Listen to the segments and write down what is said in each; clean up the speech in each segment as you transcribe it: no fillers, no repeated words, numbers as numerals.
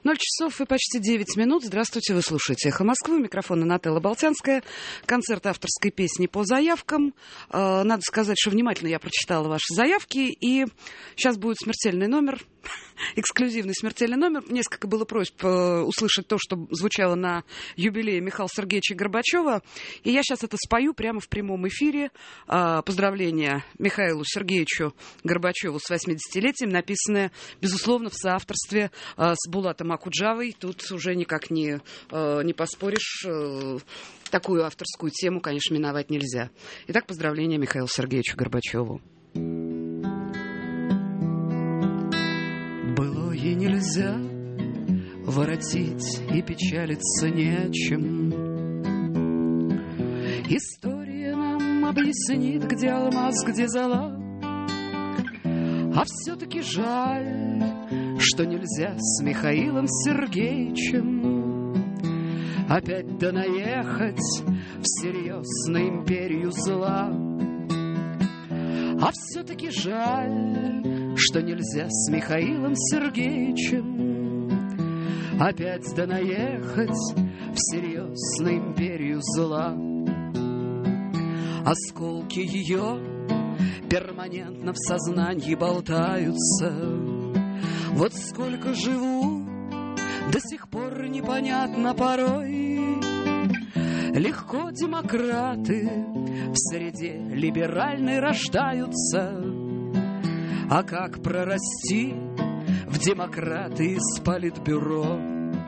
0 часов и почти 9 минут. Здравствуйте, вы слушаете «Эхо Москвы». У микрофона Нателла Болтянская. Концерт авторской песни по заявкам. Надо сказать, что внимательно я прочитала ваши заявки. И сейчас будет смертельный номер. Эксклюзивный смертельный номер. Несколько было просьб услышать то, что звучало на юбилее Михаила Сергеевича Горбачева. И я сейчас это спою прямо в прямом эфире. Поздравления Михаилу Сергеевичу Горбачеву с 80-летием, написанное, безусловно, в соавторстве с Булатом Акуджавой. Тут уже никак не поспоришь. Такую авторскую тему, конечно, миновать нельзя. Итак, поздравления Михаилу Сергеевичу Горбачеву. Былое нельзя воротить, и печалиться нечем. История нам объяснит, где алмаз, где зола. А все-таки жаль, что нельзя с Михаилом Сергеевичем опять донаехать всерьез на империю зла. А все-таки жаль, что нельзя с Михаилом Сергеевичем опять донаехать всерьез на империю зла. Осколки ее перманентно в сознании болтаются. Вот сколько живу, до сих пор непонятно порой. Легко демократы в среде либеральной рождаются. А как прорасти в демократы из политбюро?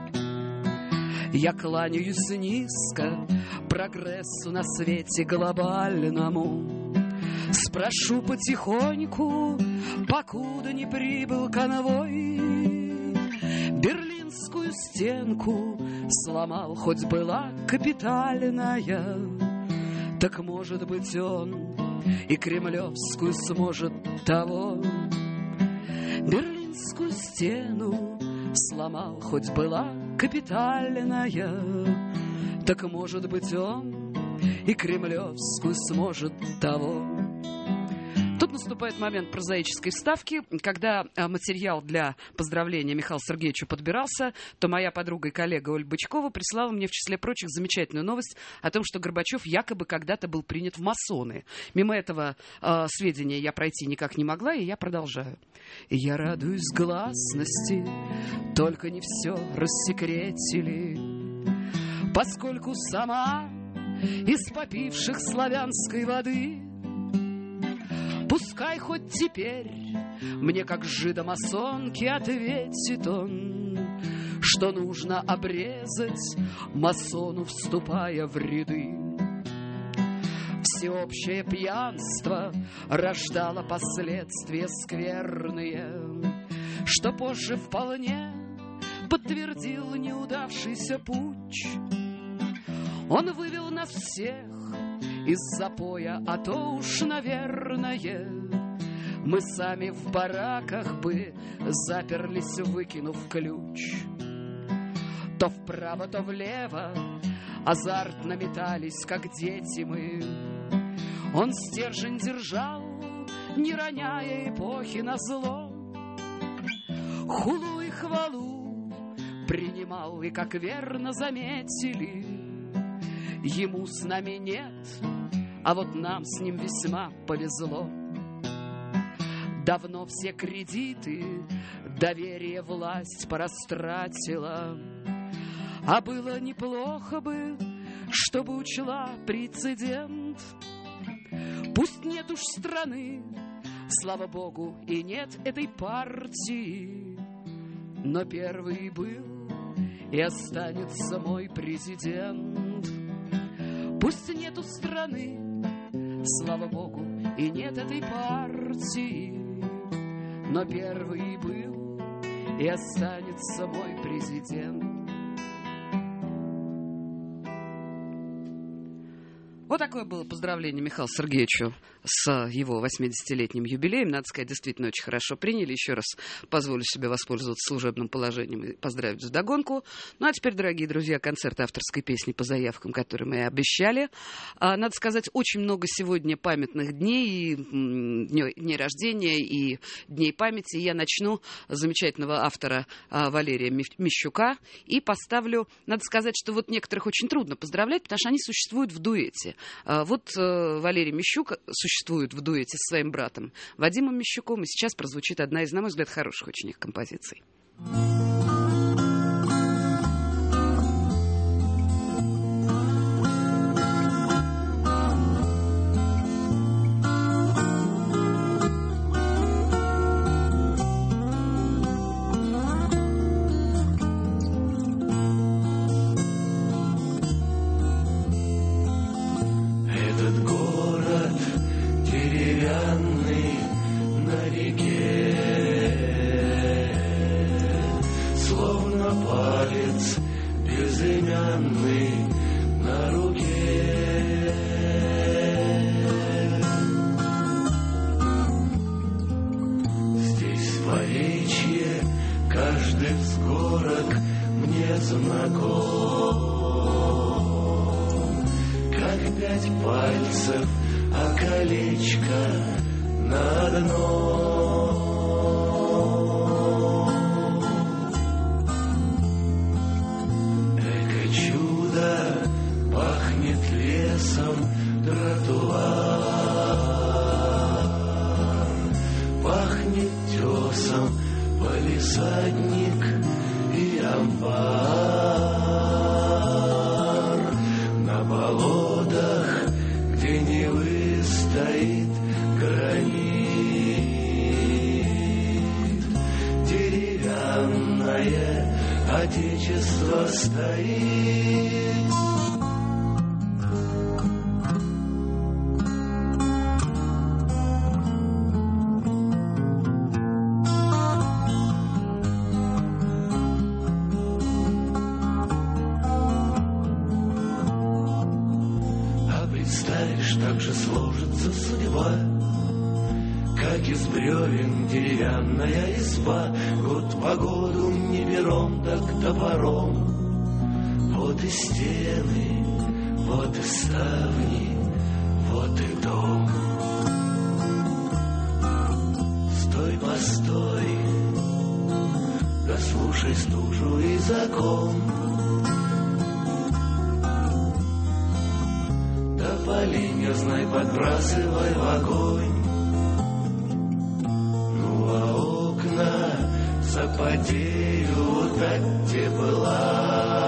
Я кланяюсь низко прогрессу на свете глобальному. Спрошу потихоньку, покуда не прибыл конвой. Берлинскую стенку сломал, хоть была капитальная. Так, может быть, он и кремлевскую сможет того. Берлинскую стену сломал, хоть была капитальная. Так, может быть, он и кремлевскую сможет того. Тут наступает момент прозаической вставки. Когда материал для поздравления Михаилу Сергеевичу подбирался, то моя подруга и коллега Ольга Бычкова прислала мне, в числе прочих, замечательную новость о том, что Горбачев якобы когда-то был принят в масоны. Мимо этого сведения я пройти никак не могла, и я продолжаю. Я радуюсь гласности, только не все рассекретили, поскольку сама из попивших славянской воды. Пускай хоть теперь мне, как жидомасонке, ответит он, что нужно обрезать масону, вступая в ряды. Всеобщее пьянство рождало последствия скверные, что позже вполне подтвердил неудавшийся путч. Он вывел нас всех из запоя, а то уж, наверное, мы сами в бараках бы заперлись, выкинув ключ. То вправо, то влево азартно метались, как дети мы. Он стержень держал, не роняя эпохи назло. Хулу и хвалу принимал, и, как верно заметили, ему с нами нет, а вот нам с ним весьма повезло. Давно все кредиты доверие власть порастратила, а было неплохо бы, чтобы учла прецедент. Пусть нет уж страны, слава богу, и нет этой партии, но первый был и останется мой президент. Пусть нету страны, слава богу, и нет этой партии, но первый был и останется мой президент. Вот такое было поздравление Михаилу Сергеевичу с его 80-летним юбилеем. Надо сказать, действительно очень хорошо приняли. Еще раз позволю себе воспользоваться служебным положением и поздравить вдогонку. Ну а теперь, дорогие друзья, концерт авторской песни по заявкам, которые мы и обещали. Надо сказать, очень много сегодня памятных дней, и дней рождения, и дней памяти. Я начну с замечательного автора Валерия Мищука и поставлю, надо сказать, что вот некоторых очень трудно поздравлять, потому что они существуют в дуэте. Вот Валерий Мищук существует в дуэте со своим братом Вадимом Мищуком, и сейчас прозвучит одна из, на мой взгляд, хороших очень их композиций. Отечество стоит. А представишь, так же сложится судьба, как из бревен деревянная изба, год погоду не пером, так топором. Вот и стены, вот и ставни, вот и дом. Стой, постой, да слушай стужу и закон. Да пали, не знай, подбрасывай в огонь. Запотеют от тепла.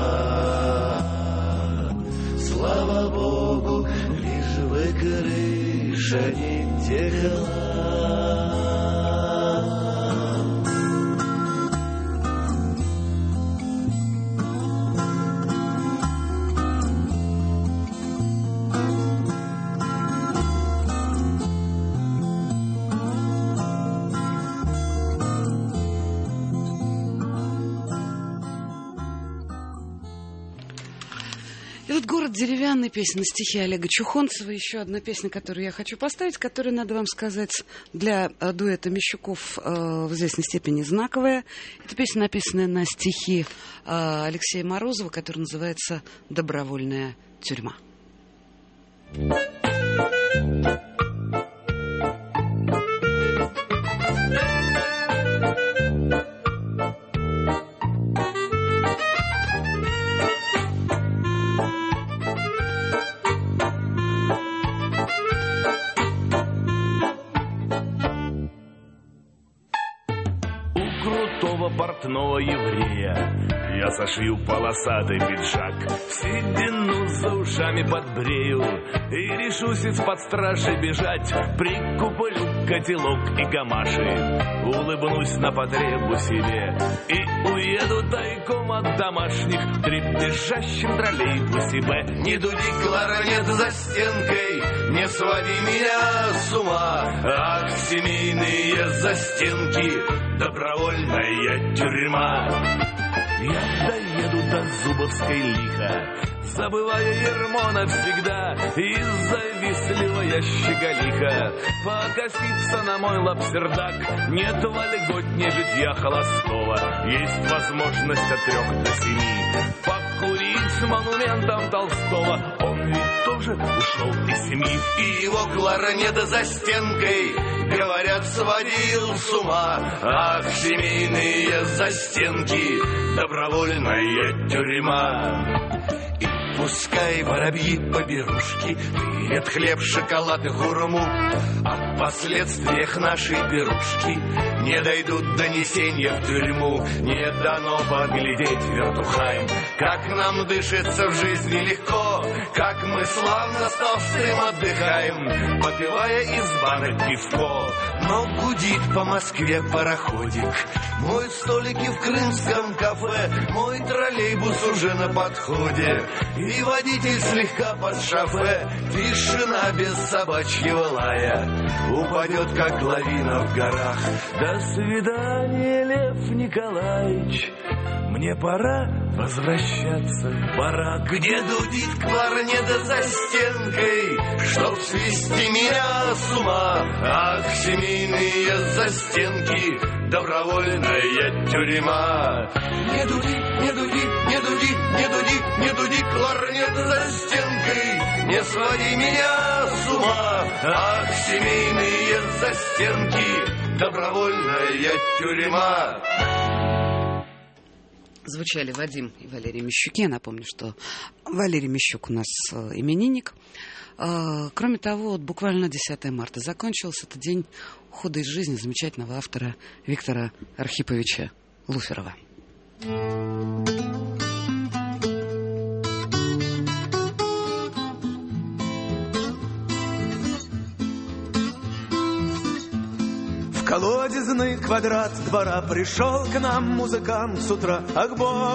Слава Богу, лишь бы крыша не текла. «Город деревянный», песня на стихи Олега Чухонцева. Еще одна песня, которую я хочу поставить, которая, надо вам сказать, для дуэта Мищуков в известной степени знаковая. Это песня, написанная на стихи Алексея Морозова, которая называется «Добровольная тюрьма». Портного еврея я сошью полосатый пиджак, седину за ушами подбрею и решусь из-под стражи бежать. Прикуплю котелок и гамаши, улыбнусь на потребу себе и уеду тайком от домашних в трепещащем троллейбусе Б. Не дуди кларнет за стенкой, не своди меня с ума. Ах, семейные застенки, добровольная тюрьма. Я доеду до Зубовской лихо, забывая ермо навсегда, и завистливая щеголиха покосится на мой лапсердак. Нет вольготнее житья холостого, есть возможность от 3 до 7 покурить с монументом Толстого. Он ведь тоже ушел из семьи, и его кларнет за стенкой, говорят, сводил с ума. Ах, семейные застенки, добровольная тюрьма. И пускай воробьи поберушки пилят хлеб, шоколад и хурму, о последствиях нашей пирушки не дойдут донесения в тюрьму. Не дано поглядеть вертухаем, как нам дышится в жизни легко, как мы славно с толстым отдыхаем, попивая из банок пивко. Но гудит по Москве пароходик, моют столики в крымском кафе, мой троллейбус уже на подходе, и водитель слегка под шофе. Тишина без собачьего лая упадет, как лавина в горах. До свидания, Лев Николаевич, мне пора возвращаться в барак. Где дудит кларнет за стенкой, чтоб свести меня с ума. Ах, семейные застенки, добровольная тюрьма. Не дуди, не дуди, не дуди, не дуди, не дуди, кларнет за стенкой, не своди меня с ума. Ах, семейные застенки, добровольная тюрьма. Звучали Вадим и Валерий Мещуки. Я напомню, что Валерий Мещук у нас именинник. Кроме того, вот буквально 10 марта закончился этот день ухода из жизни замечательного автора Виктора Архиповича Луферова. В колодезный квадрат двора пришел к нам музыкант с утра. Ах,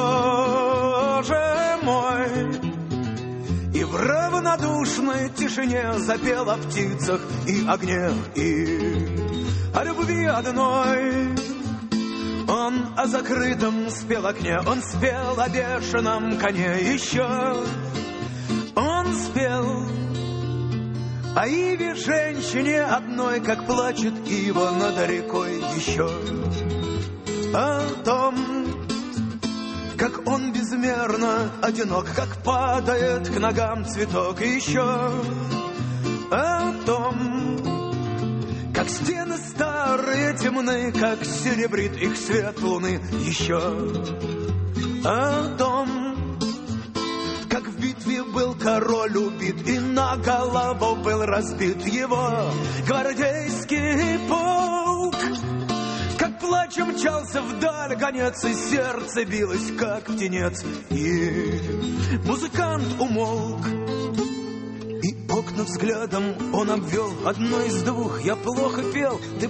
Боже мой! И в равнодушной тишине запел о птицах и огне, и о любви одной. Он о закрытом спел окне, он спел о бешеном коне. Еще он спел о Иве, женщине одной, как плачет ива над рекой. Еще о том, как он безмерно одинок, как падает к ногам цветок. И еще о том, как стены старые темны, как серебрит их свет луны. Еще о том, как в битве был король убит и на голову был разбит его гвардейский полк. Как плачем мчался вдаль гонец, и сердце билось, как птенец. И музыкант умолк, и окна взглядом он обвел. Одно из двух: я плохо пел, ты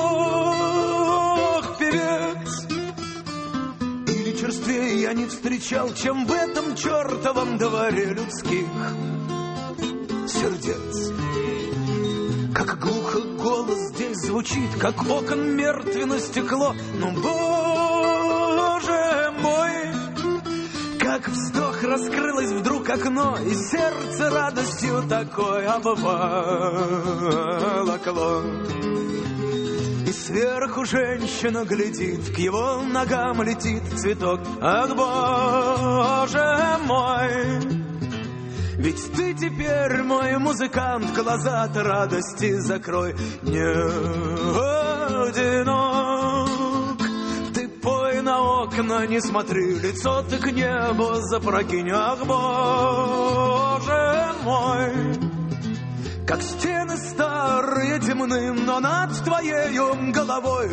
плох, певец. Или черствее я не встречал, чем в этом чертовом дворе людских сердец. Как глухо голос здесь звучит, как окон мертвенно стекло. Но, Боже мой, как вздох раскрылось вдруг окно, и сердце радостью такой обволокло. И сверху женщина глядит, к его ногам летит цветок. Ах, Боже мой, ведь ты теперь мой музыкант, глаза от радости закрой. Не одинок, ты пой на окна, не смотри, лицо ты к небу запрокинь. Ах, Боже мой, как стены старые темны, но над твоею головой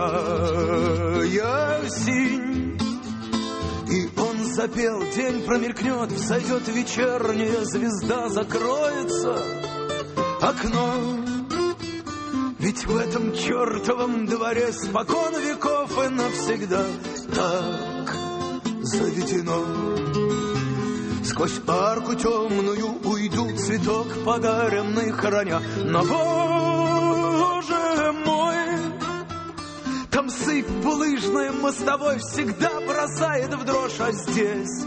такая синь. И он запел, день промелькнет, взойдет вечерняя звезда, закроется окно. Ведь в этом чертовом дворе спокон веков и навсегда так заведено. Сквозь арку темную уйду, цветок подаренный храня. Но, Боже мой, там Там сыпь булыжной мостовой всегда бросает в дрожь, а здесь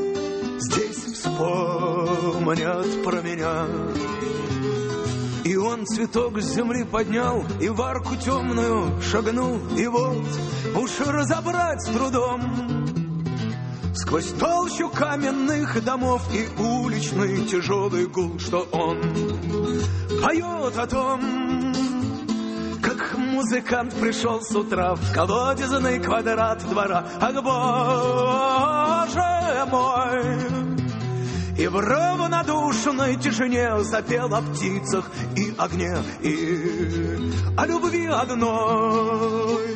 вспомнят про меня. И он цветок с земли поднял, и в арку темную шагнул, и вот уж разобрать с трудом сквозь толщу каменных домов и уличный тяжелый гул, что он поет о том, как музыкант пришел с утра в колодезный квадрат двора. Ах, Боже мой! И в равнодушной тишине запел о птицах и огне, и о любви одной.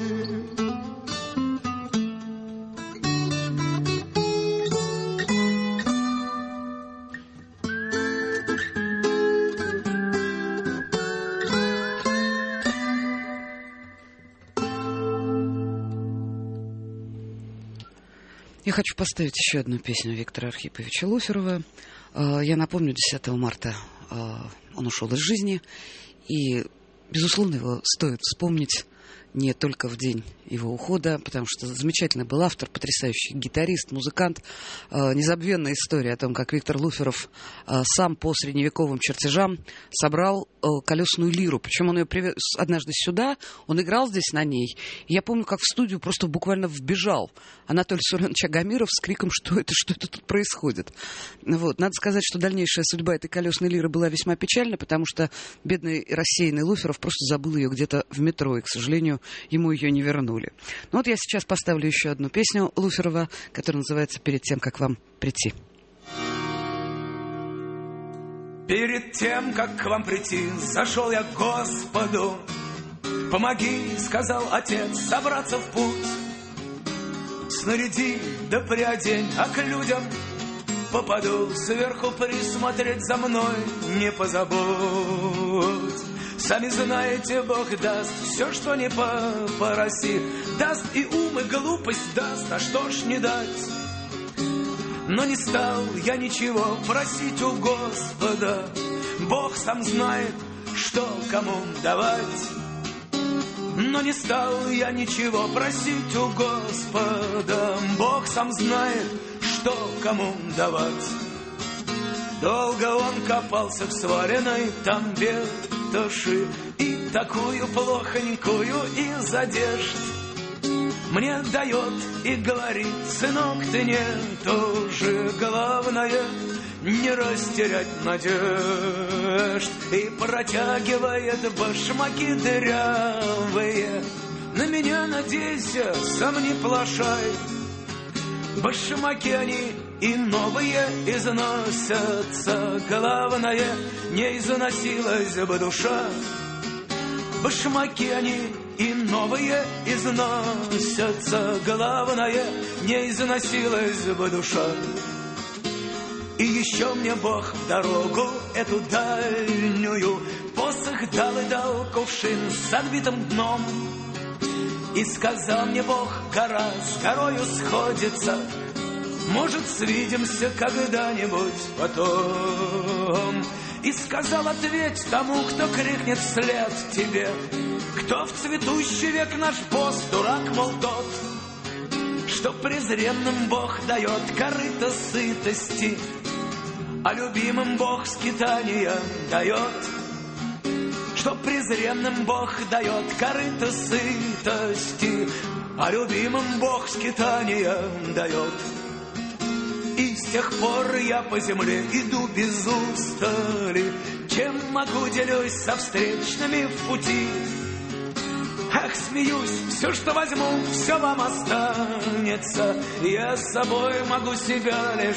Я хочу поставить еще одну песню Виктора Архиповича Луферова. Я напомню, 10 марта он ушел из жизни, и, безусловно, его стоит вспомнить не только в день его ухода, потому что замечательный был автор, потрясающий гитарист, музыкант. Незабвенная история о том, как Виктор Луферов сам по средневековым чертежам собрал колесную лиру. Причем он ее привез однажды сюда, он играл здесь на ней. И я помню, как в студию просто буквально вбежал Анатолий Суренович Агамиров с криком, что это тут происходит. Вот. Надо сказать, что дальнейшая судьба этой колесной лиры была весьма печальна, потому что бедный рассеянный Луферов просто забыл ее где-то в метро, и, к сожалению, ему ее не вернули. Ну вот я сейчас поставлю еще одну песню Луферова, которая называется «Перед тем, как вам прийти». Перед тем, как к вам прийти, зашел я к Господу. Помоги, сказал Отец, собраться в путь. Снаряди да приодень, а к людям попаду. Сверху присмотреть за мной не позабудь. Сами знаете, Бог даст все, что не по России. Даст и ум, и глупость даст, а что ж не дать? Но не стал я ничего просить у Господа. Бог сам знает, что кому давать. Но не стал я ничего просить у Господа. Бог сам знает, что кому давать. Долго он копался в сваленной там ветоши, и такую плохонькую из одежд мне дает и говорит: сынок, ты не тоже, главное не растерять надежд. И протягивает башмаки дырявые: на меня надейся, сам не плашай. Башмаки они и новые износятся, главное, не износилась бы душа. Башмаки они и новые износятся, главное, не износилась бы душа. И еще мне Бог в дорогу эту дальнюю посох дал и дал кувшин с отбитым дном. И сказал мне Бог: гора с горою сходится, может, свидимся когда-нибудь потом. И сказал: ответь тому, кто крикнет вслед тебе: кто в цветущий век наш босс, дурак, мол, тот, что презренным Бог дает корыто сытости, а любимым Бог скитания дает. Что презренным Бог дает корыто сытости, а любимым Бог скитания дает. И с тех пор я по земле иду без устали, чем могу делюсь со встречными в пути. Ах, смеюсь, все, что возьму, все вам останется. Я с собой могу себя лишь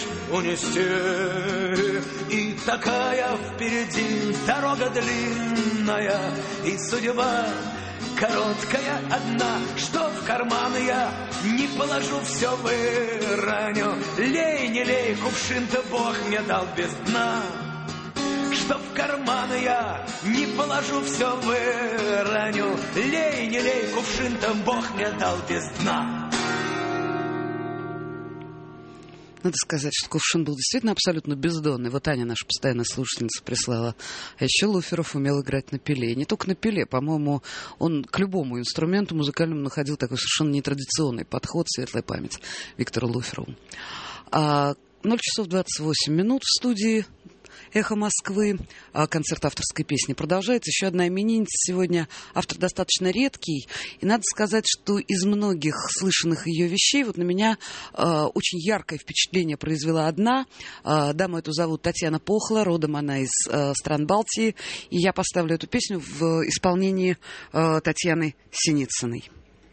унести. И такая впереди дорога длинная, и судьба короткая одна, что в карман я не положу, все выроню. Лей, не лей, кувшин-то Бог мне дал без дна. Что в карман я не положу, все выроню. Лей, не лей, кувшин-то Бог мне дал без дна. Надо сказать, что кувшин был действительно абсолютно бездонный. Вот Аня, наша постоянная слушательница, прислала. А еще Луферов умел играть на пиле. И не только на пиле, по-моему, он к любому инструменту музыкальному находил такой совершенно нетрадиционный подход, светлая память Виктору Луферову. 0 часов 28 минут в студии «Эхо Москвы». Концерт авторской песни продолжается. Еще одна именинница сегодня. Автор достаточно редкий. И надо сказать, что из многих слышанных ее вещей вот на меня очень яркое впечатление произвела одна. Даму эту зовут Татьяна Похла. Родом она из стран Балтии. И я поставлю эту песню в исполнении Татьяны Синицыной.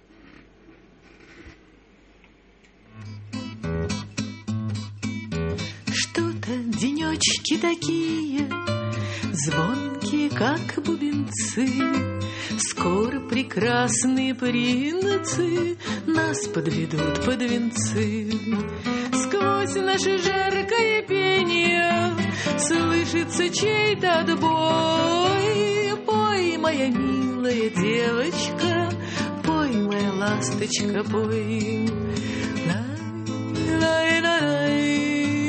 Денечки такие, звонкие, как бубенцы, скоро прекрасные принцы нас подведут под венцы. Сквозь наше жаркое пение слышится чей-то отбой. Пой, моя милая девочка, пой, моя ласточка, пой. Лай-лай-лай-лай.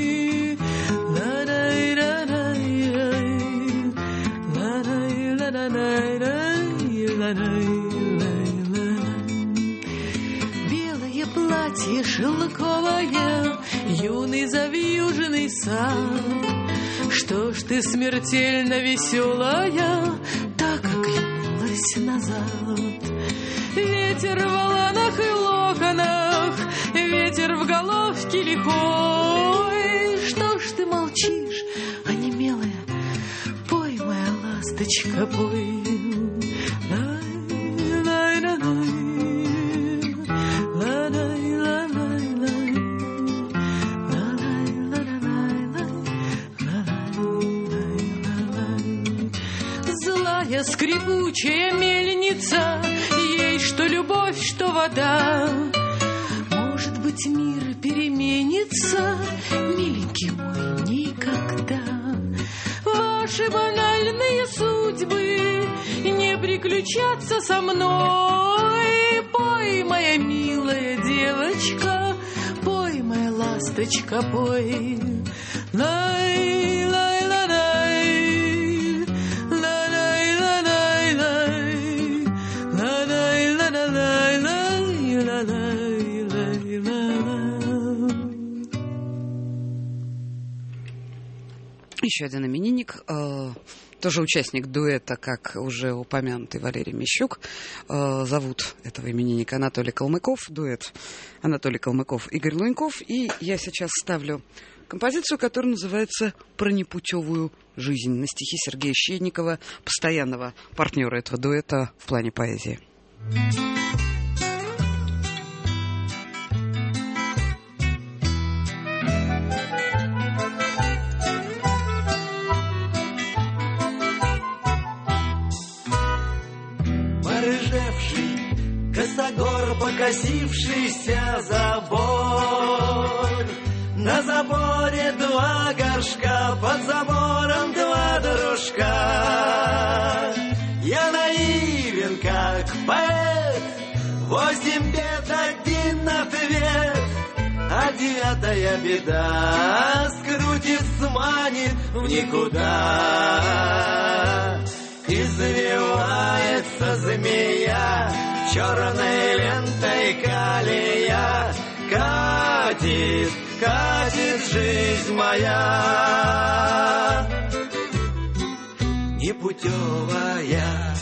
Белое платье шелковое, юный завьюженный сад. Что ж ты смертельно веселая, так оглянулась назад. Ветер в волнах и локонах, ветер в головке лихой. Что ж ты молчишь, онемелая, пой, моя ласточка, пой. Злая скрипучая мельница, ей что любовь, что вода. Может быть, мир переменится, миленький мой, никогда. Ваши банальные судьбы не приключатся со мной. Пой, моя милая девочка, пой, моя ласточка, пой. Лай, лай, лай, лай, лай, лай, лай, лай, лай, лай, лай, лай, лай, лай. Еще один именинник, тоже участник дуэта, как уже упомянутый Валерий Мещук. Зовут этого именинника Анатолий Калмыков. Дуэт Анатолий Калмыков, Игорь Луньков. И я сейчас ставлю композицию, которая называется «Про непутевую жизнь» на стихи Сергея Щедникова, постоянного партнера этого дуэта в плане поэзии. Косогор, покосившийся забор. На заборе два горшка, под забором два дружка. Я наивен, как поэт, 8 бед, 1 ответ. А 9-я беда скрутит, сманит в никуда. Извивается змея, черной лентой калия. Катит, катит жизнь моя, непутевая.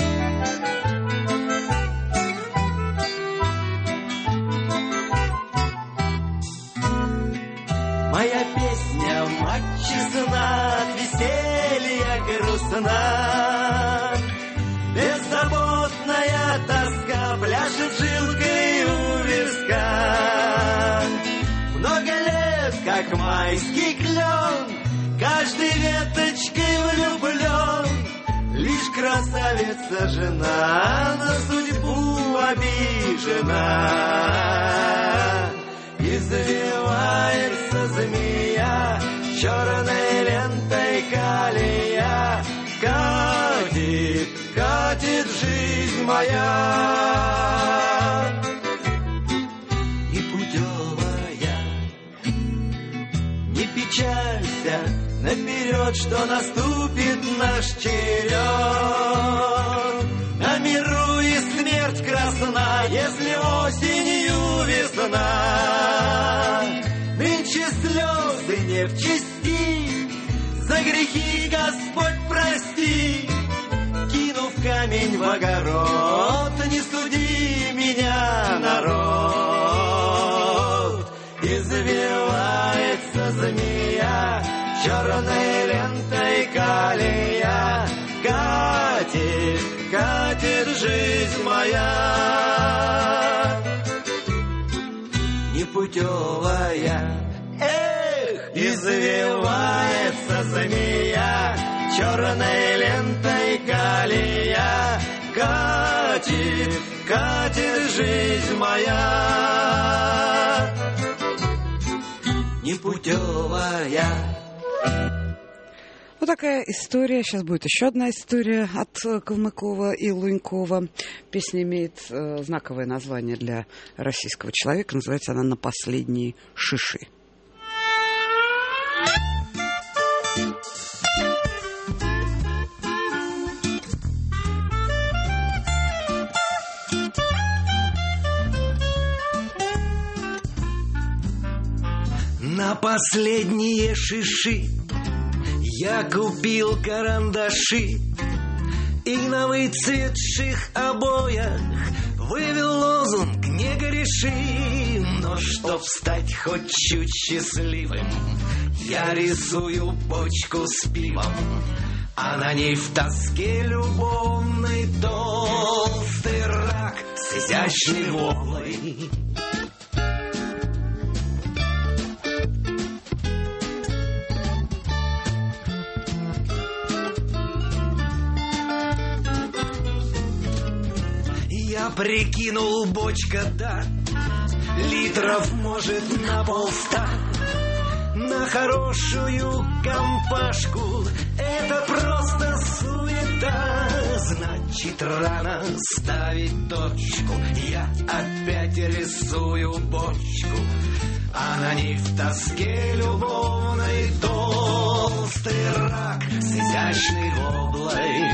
Моя песня отчизна, от веселья грустна. Беззаботная тоска пляшет жилкой у виска. Много лет, как майский клен, каждой веточкой влюблен. Лишь красавица жена на судьбу обижена. Извивается змея, черной лентой калия. Катит, катит жизнь моя, непутевая. печалься наперед, что наступит наш черед. На миру и смерть красна, если осенью весна. Нынче слезы не в чести, за грехи Господь прости. Кинув камень в огород, не суди меня, народ. Извивается змея, черной лентой колея. Катит, катит жизнь моя, непутевая. Эх, извивается змея, черной лентой колея. Катит, катит жизнь моя, непутевая. Вот такая история. Сейчас будет еще одна история от Калмыкова и Лунькова. Песня имеет знаковое название для российского человека. Называется она «На последние шиши». На последние шиши я купил карандаши и на выцветших обоях вывел лозунг «Не греши». Но чтоб стать хоть чуть счастливым, я рисую бочку с пивом, а на ней в тоске любовной толстый рак с изящной воблой. Я прикинул, бочка, да, литров может на 50. На хорошую компашку это просто суета. Значит, рано ставить точку. Я опять рисую бочку, а на ней в тоске любовной толстый рак с изящной воблой.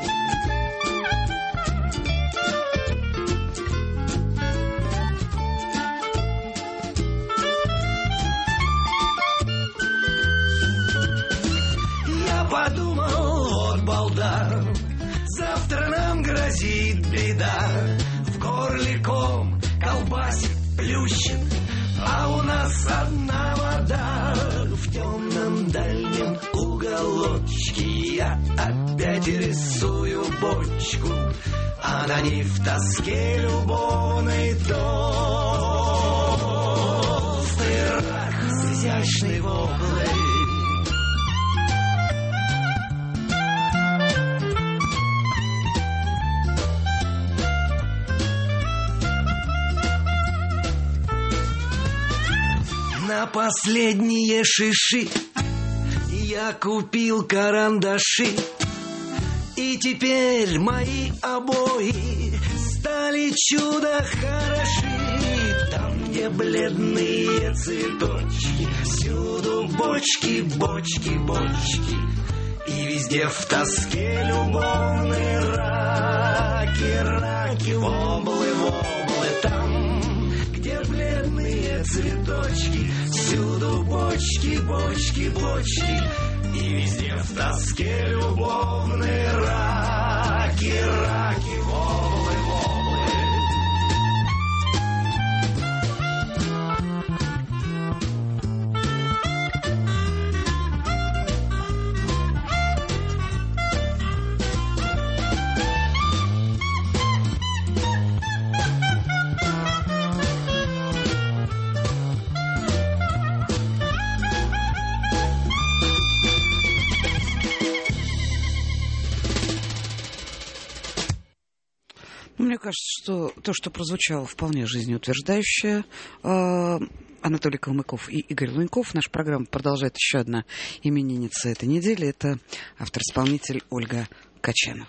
Подумал, вот балда, завтра нам грозит беда. В горле ком колбасит, плющит, а у нас одна вода. В темном дальнем уголочке я опять рисую бочку, а на ней в тоске любовной толстый рак с изящной воблой. На последние шиши я купил карандаши, и теперь мои обои стали чудо хороши. Там, где бледные цветочки, всюду бочки, бочки, бочки, и везде в тоске любовные раки, раки, воблы, воблы. Там, где бледные цветочки, всюду бочки, бочки, бочки, и везде в тоске любовные раки, раки, воблы, воблы. Мне кажется, что то, что прозвучало, вполне жизнеутверждающе. Анатолий Калмыков и Игорь Луньков. Наша программа продолжает еще одна именинница этой недели. Это автор-исполнитель Ольга Качанова.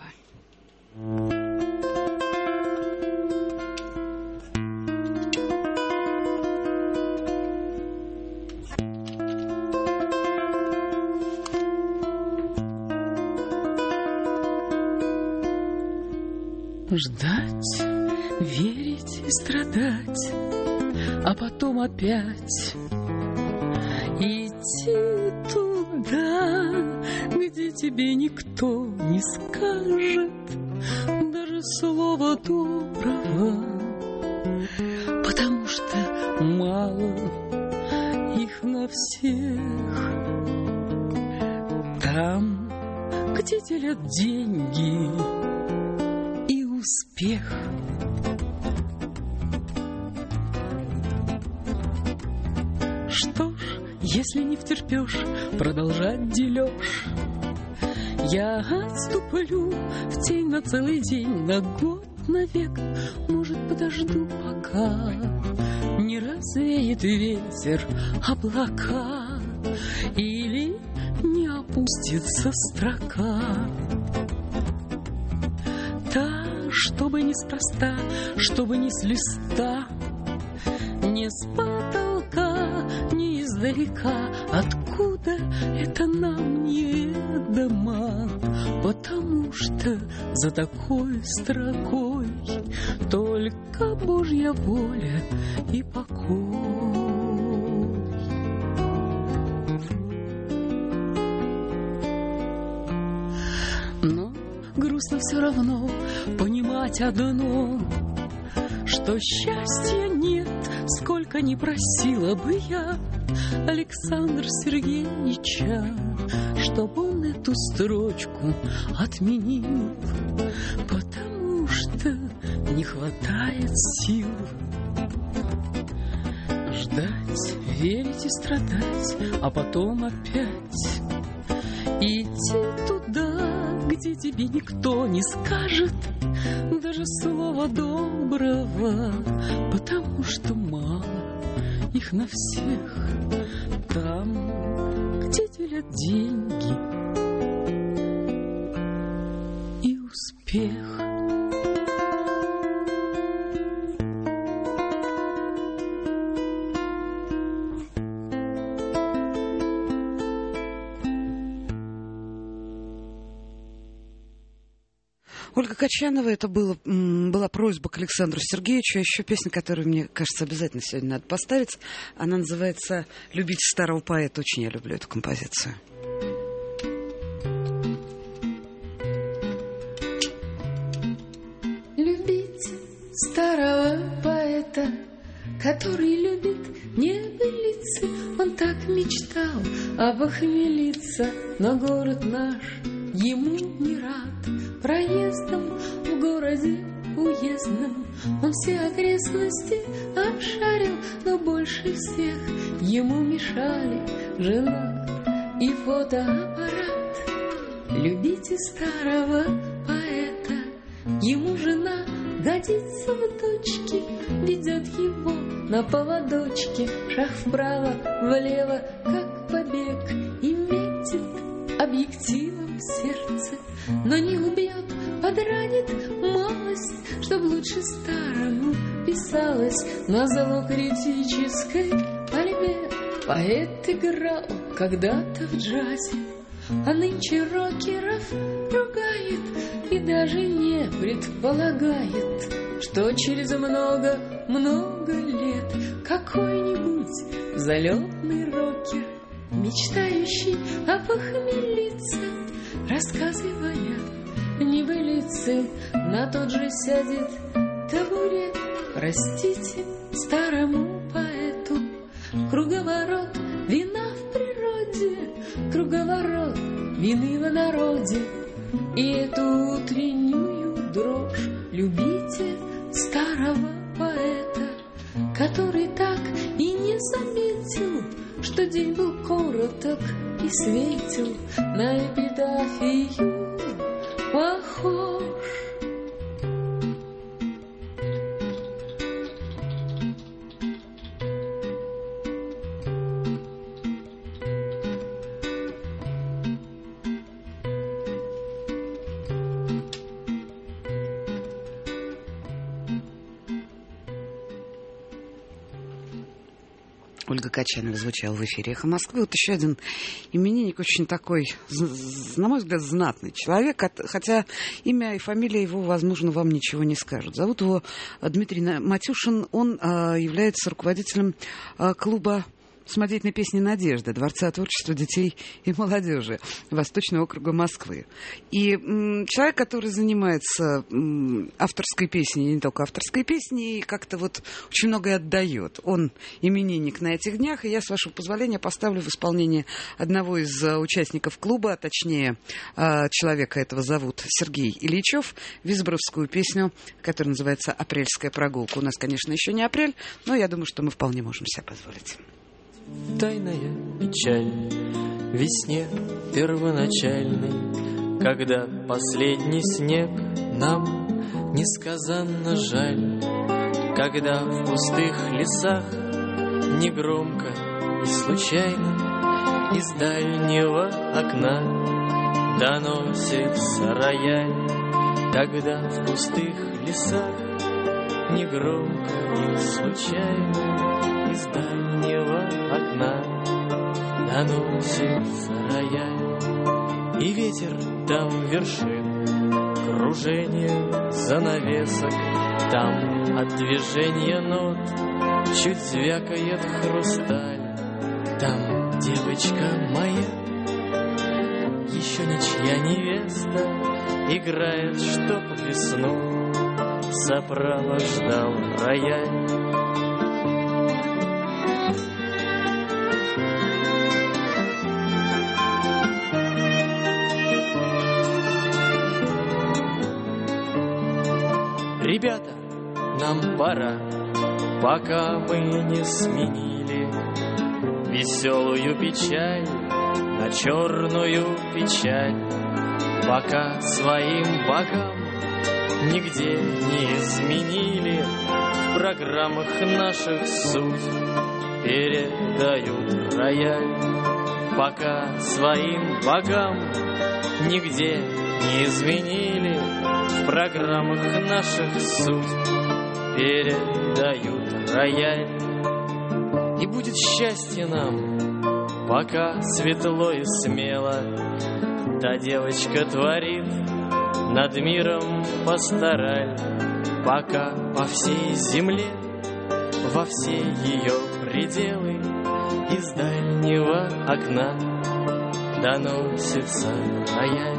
Ждать, верить и страдать, а потом опять идти туда, где тебе никто не скажет даже слова доброго, потому что мало их на всех. Там, где делят деньги и успех. Что ж, если не втерпешь продолжать дележ, я отступлю в тень на целый день, на год, на век. Может, подожду, пока не развеет ветер облака или не опустится строка. Та, чтобы неспроста, чтобы не с листа, не с потолка, не издалека. Откуда это нам неведомо? Потому что за такой строкой только Божья воля и покой. Но грустно все равно понимать одно, что счастья нет, сколько ни просила бы я Александра Сергеевича, чтоб он эту строчку отменил, потому что не хватает сил. Ждать, верить и страдать, а потом опять идти туда, где тебе никто не скажет даже слова доброго, потому что мало их на всех. Там, где делят деньги и успех. Ольга Качанова, это была просьба к Александру Сергеевичу. А еще песня, которую, мне кажется, обязательно сегодня надо поставить. Она называется «Любить старого поэта». Очень я люблю эту композицию. Любить старого поэта, который любит небылицы. Он так мечтал обохмелиться, но город наш ему не рад. Проездом в городе уездном он все окрестности обшарил, но больше всех ему мешали жена и фотоаппарат. Любите старого поэта, ему жена годится в дочки, ведет его на поводочке, шаг вправо, влево, как побег, и метит объективом в сердце, но не убьет, подранит малость, чтоб лучше старому писалось на зло критической борьбе. Поэт играл когда-то в джазе, а нынче рокеров ругает и даже не предполагает, что через много-много лет какой-нибудь залетный рокер, мечтающий опохмелиться, рассказывая небылицы, на тот же сядет табурет. Простите старому поэту, круговорот вина в природе, круговорот вины в народе, и эту утреннюю дрожь. Любите старого поэта, который так и не заметил, что день был короток и светил, на эпитафию похож. Ольга Качанова звучала в эфире «Эхо Москвы». Вот еще один именинник, очень такой, на мой взгляд, знатный человек, хотя имя и фамилия его, возможно, вам ничего не скажут. Зовут его Дмитрий Матюшин. Он является руководителем клуба самодеятельной песни «Надежда» Дворца творчества детей и молодежи Восточного округа Москвы. И человек, который занимается авторской песней, не только авторской песней, и как-то вот очень многое отдает. Он именинник на этих днях, и я, с вашего позволения, поставлю в исполнение одного из участников клуба, а точнее, человека этого зовут Сергей Ильичев, визборовскую песню, которая называется «Апрельская прогулка». У нас, конечно, еще не апрель, но я думаю, что мы вполне можем себе позволить. Тайная печаль весне первоначальной, когда последний снег нам несказанно жаль, когда в пустых лесах негромко и случайно из дальнего окна доносится рояль, когда в пустых лесах негромко и случайно из дальнего окна доносится рояль. И ветер там вершит кружение занавесок, там от движения нот чуть звякает хрусталь. Там девочка моя, еще ничья невеста, играет, чтоб весну сопровождал рояль. Ребята, нам пора, пока мы не сменили веселую печаль на черную печаль, пока своим богам нигде не изменили, в программах наших суть передают рояль, пока своим богам нигде не изменили, в программах наших суть передают рояль. И будет счастье нам, пока светло и смело та девочка творит над миром пастораль, пока по всей земле, во все ее пределы из дальнего окна доносится рояль.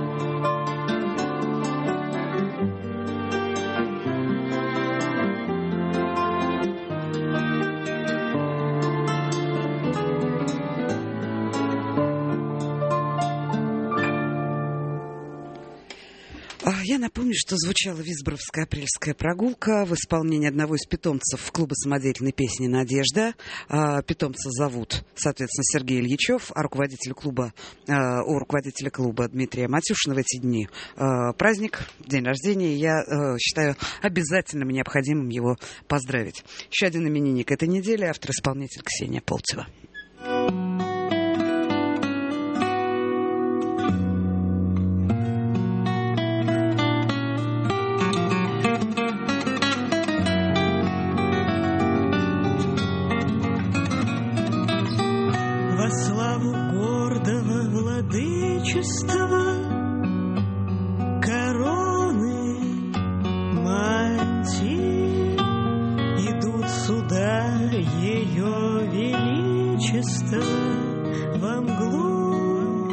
Я напомню, что звучала визборовская апрельская прогулка в исполнении одного из питомцев клуба самодеятельной песни «Надежда». Питомца зовут, соответственно, Сергей Ильичев, а руководителя клуба Дмитрия Матюшина в эти дни праздник, день рождения. Я считаю обязательным и необходимым его поздравить. Еще один именинник этой недели, автор-исполнитель Ксения Полтева. Короны, мантии, идут сюда ее величество во мглу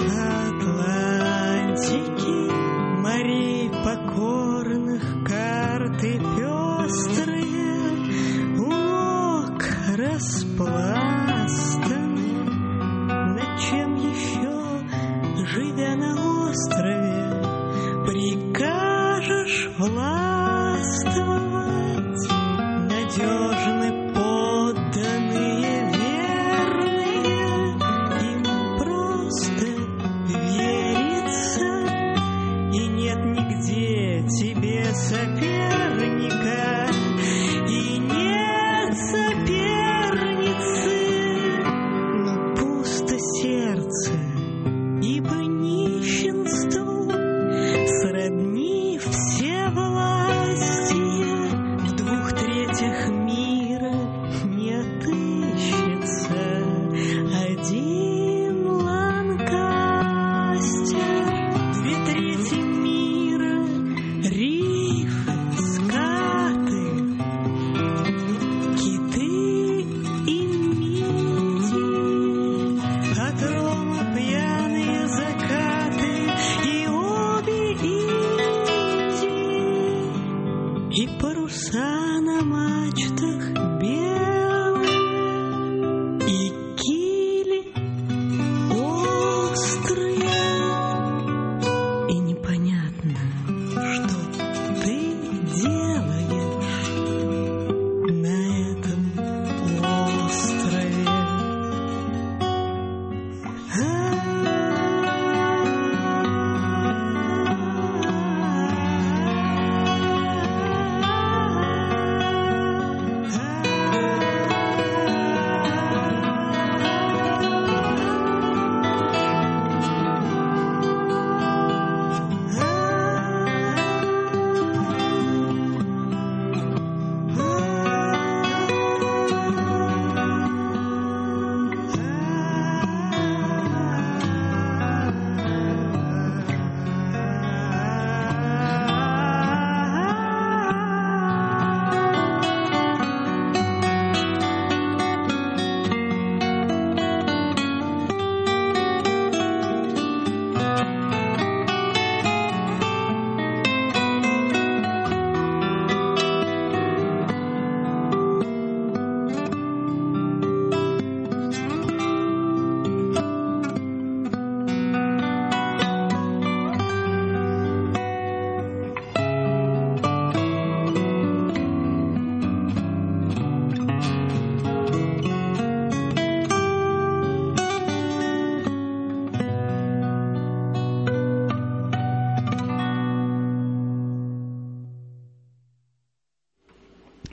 Атлантики, морей покорных, карты пестрые, у ног распластаны. Над чем еще, живя на острове, прикажешь властвовать? Надежны подданные, верные, им просто верится, и нет нигде тебе соперника, и нет соперницы, но пусто сердце, ибо нищенству сродни все власти.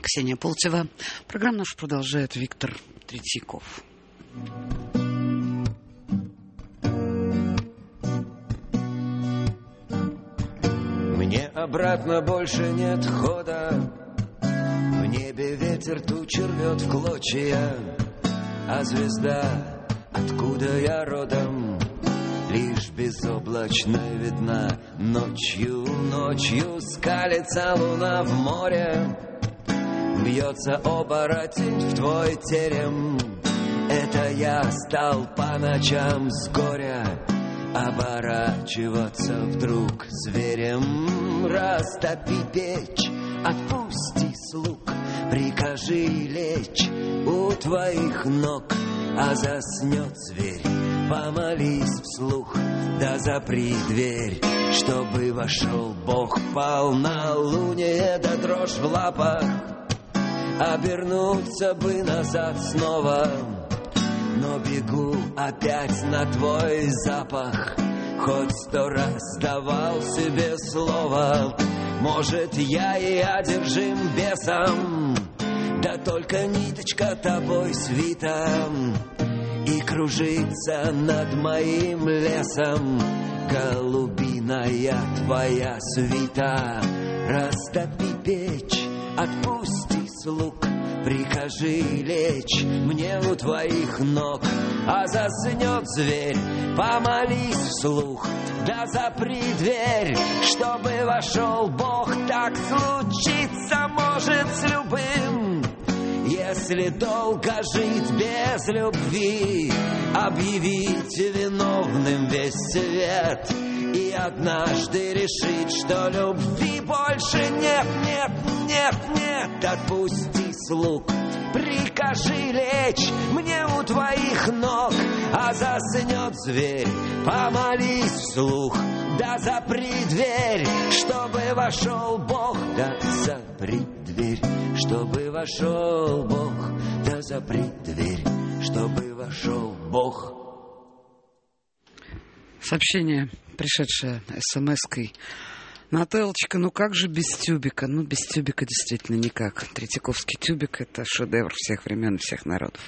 Ксения Полтева. Программу нашу продолжает Виктор Третьяков. Мне обратно больше нет хода. В небе ветер тучи рвет в клочья, а звезда, откуда я родом, лишь безоблачно видна. Ночью скалится луна в море, бьется оборотень в твой терем. Это я стал по ночам с горя оборачиваться вдруг зверем. Растопи печь, отпусти слуг, прикажи лечь у твоих ног, а заснет зверь, помолись вслух, да запри дверь, чтобы вошел Бог. Полнолуние да дрожь в лапах, обернуться бы назад снова, но бегу опять на твой запах. Хоть 100 раз давал себе слово, может, я и одержим бесом, да только ниточка тобой свита и кружится над моим лесом голубиная твоя свита. Растопи печь, отпусти слуг, прикажи лечь мне у твоих ног, а заснет зверь, помолись вслух, да запри дверь, чтобы вошел Бог. Так случится может с любым, если долго жить без любви, объявить виновным весь свет и однажды решить, что любви больше нет, нет, нет, нет. Отпусти слуг, прикажи лечь мне у твоих ног, а заснет зверь, помолись вслух, да запри дверь, чтобы вошел Бог. Да запри дверь, чтобы вошел Бог, да запри дверь, чтобы вошел Бог. Сообщение, пришедшее смс-кой. Нателочка, ну как же без тюбика? Ну, без тюбика действительно никак. Третьяковский тюбик — это шедевр всех времен и всех народов.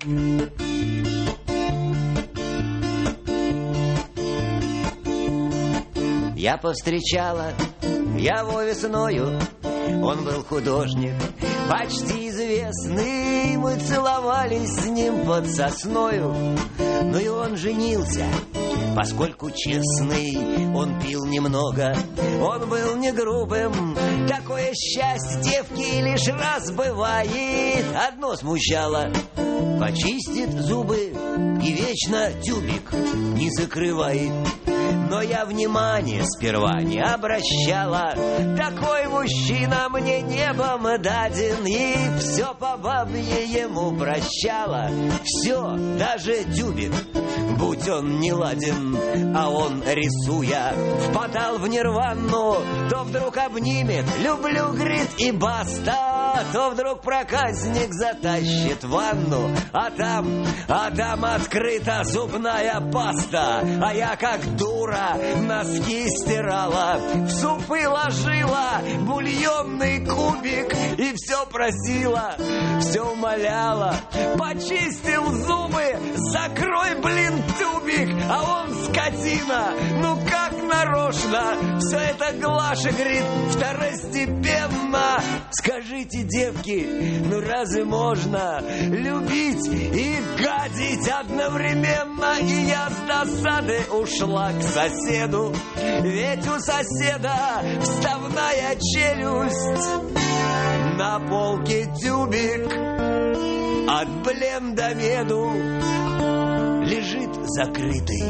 Я повстречала его весною, он был художник, почти известный. Мы целовались с ним под сосною, но и он женился, поскольку честный. Он пил немного, он был не грубым. Такое счастье девки лишь раз бывает. Одно смущало: почистит зубы и вечно тюбик не закрывает. Но я внимания сперва не обращала. Такой мужчина мне небом даден, и все по бабье ему прощала. Все, даже тюбик, будь он не ладен, а он, рисуя, впадал в нирвану. То вдруг обнимет, люблю, говорит, и баста, то вдруг проказник затащит в ванну, а там открыта зубная паста. А я как дура носки стирала, в супы ложила бульонный кубик и все просила, все умоляла: почистил зубы, закрой, блин, тюбик. А он, скотина, ну как нарочно, все это, Глаша, говорит, второстепенно. Скажите, девки, ну разве можно любить и гадить одновременно? И я с досады ушла к соседу, ведь у соседа вставная челюсть. На полке тюбик от бленда меду лежит закрытый.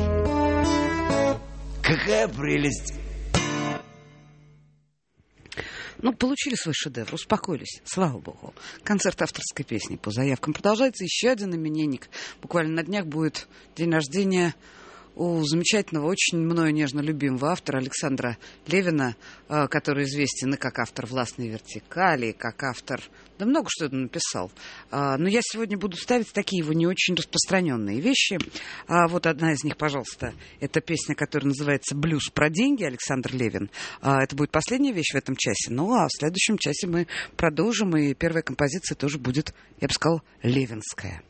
Какая прелесть! Ну, получили свой шедевр, успокоились, слава богу. Концерт авторской песни по заявкам продолжается. Еще один именинник. Буквально на днях будет день рождения у замечательного, очень мною нежно любимого автора Александра Левина, который известен и как автор «Властной вертикали», и как автор... Да много что он написал. Но я сегодня буду ставить такие его не очень распространенные вещи. Вот одна из них, пожалуйста, это песня, которая называется «Блюз про деньги», Александр Левин. Это будет последняя вещь в этом часе. Ну, а в следующем часе мы продолжим, и первая композиция тоже будет, я бы сказал, левинская.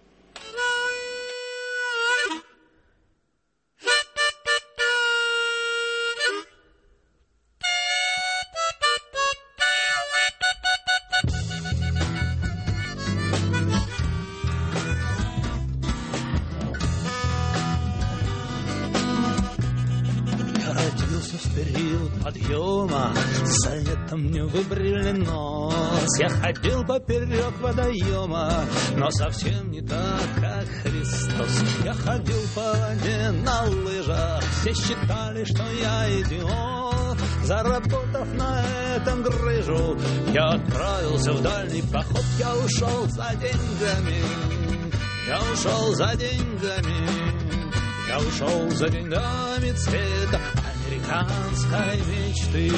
Подъема, за это мне выбрили нос. Я ходил поперек водоема, но совсем не так, как Христос. Я ходил по воде на лыжах, все считали, что я идиот. Заработав на этом грыжу, я отправился в дальний поход. Я ушел за деньгами, я ушел за деньгами, я ушел за деньгами цвета американской мечты.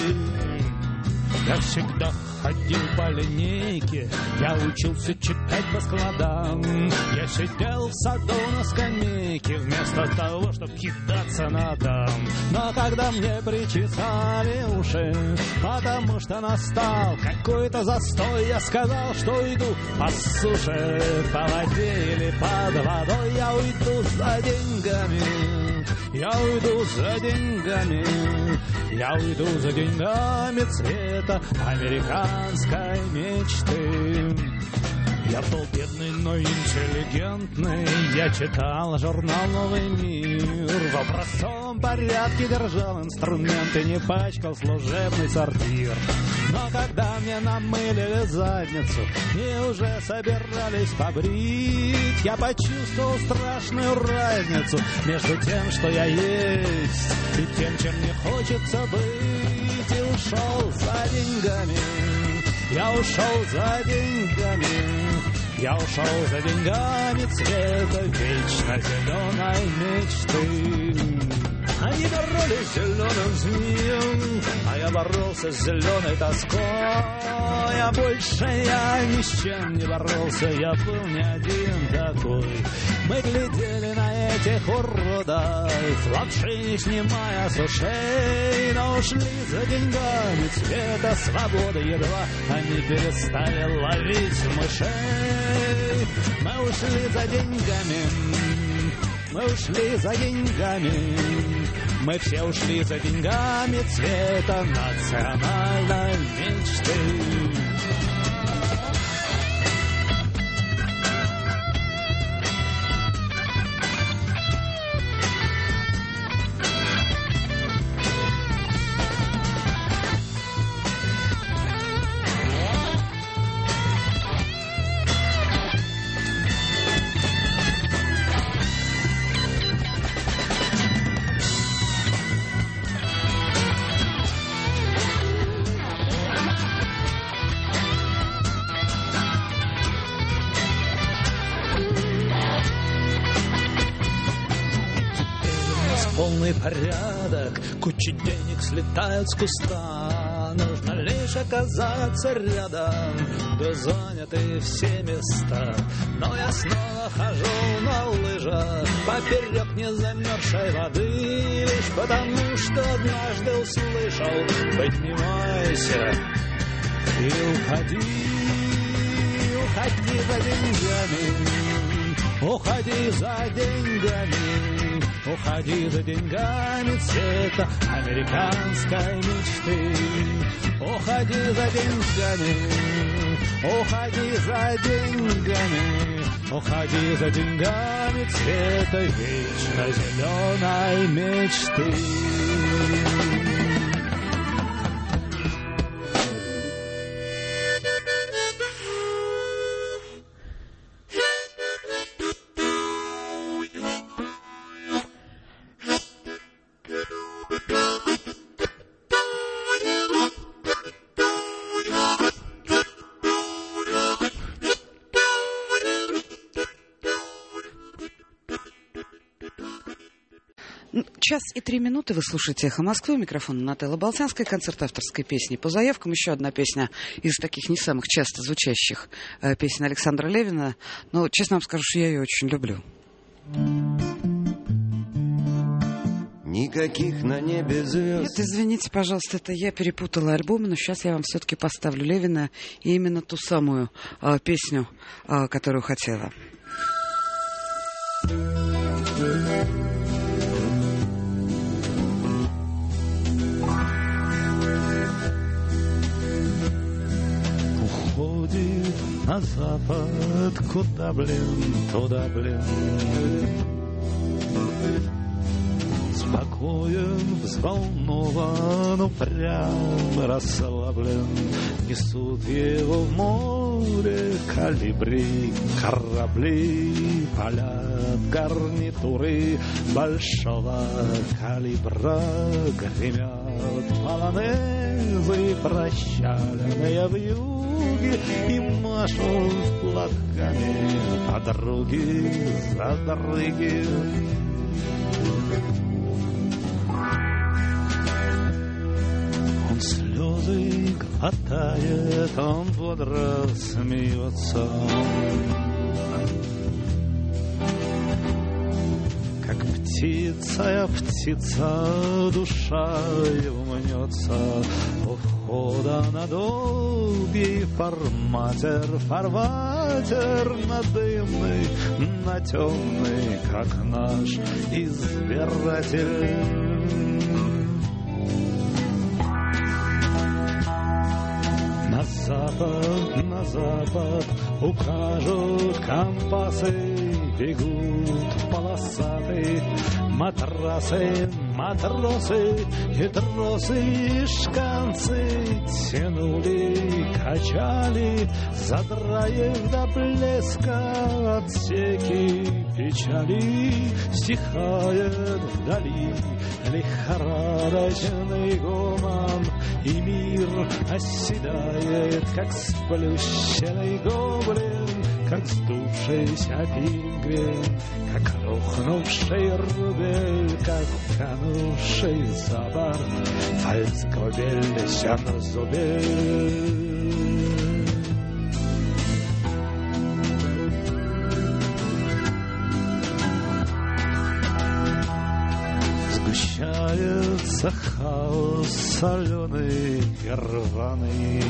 Я всегда ходил по линейке, я учился читать по складам. Я сидел в саду на скамейке, вместо того, чтобы кидаться на дам. Но когда мне причесали уши, потому что настал какой-то застой, я сказал, что иду по суше, по воде или под водой. Я уйду за деньгами, я уйду за деньгами, я уйду за деньгами цвета американской мечты. Я был бедный, но интеллигентный. Я читал журнал «Новый мир». В образцовом порядке держал инструменты, не пачкал служебный сортир. Но когда мне намылили задницу и уже собирались побрить, я почувствовал страшную разницу между тем, что я есть, и тем, чем мне хочется быть. И ушел за деньгами, я ушел за деньгами, я ушел за деньгами цвета вечно зеленой мечты. Они боролись с зеленым змеем, а я боролся с зеленой тоской. А больше я ни с чем не боролся, я был не один такой. Мы глядели на этих уродов, лапши не снимая с ушей, но ушли за деньгами цвета свободы, едва они перестали ловить мышей. Мы ушли за деньгами, мы ушли за деньгами, мы все ушли за деньгами цвета национальной мечты. Полный порядок, куча денег слетают с куста. Нужно лишь оказаться рядом, да заняты все места. Но я снова хожу на лыжах поперек незамерзшей воды, лишь потому, что однажды услышал: поднимайся и уходи, уходи за деньгами, уходи за деньгами, уходи за деньгами цвета американской мечты. Уходи за деньгами, уходи за деньгами, уходи за деньгами цвета вечно зеленой мечты. Час и 3 минуты вы слушаете «Эхо Москвы». Микрофон Нателла Болтянская, концерт авторской песни по заявкам. Еще одна песня из таких не самых часто звучащих песен Александра Левина. Но, честно вам скажу, что я ее очень люблю. Никаких на небе звезд. Нет, извините, пожалуйста, это я перепутала альбомы, но сейчас я вам все-таки поставлю Левина и именно ту самую песню, которую хотела. Уходит на запад, куда, блин, туда, блин. Спокоен, взволнован, упрям, расслаблен. Несут его в море калибри, корабли, полят гарнитуры большого калибра. Гремят полонезы, прощальные вьюги, и машут платками подруги задрыги. Он слезы глотает, он бодро смеется. Как птица, душа его мнется. У входа на долгий фарватер, на дымный, на темный, как наш избиратель. На запад укажут компасы, бегут полосатые матрасы, матросы и тросы, шканцы тянули, качали, задраив до блеска отсеки печали. Стихает вдали лихорадочный гомон, и мир оседает, как сплющенный гоблин, как сдувшийся пингвин, как рухнувший рубель, как канувший за борт фальцгобель Зернозубель. Сгущается хаос соленый и рваный,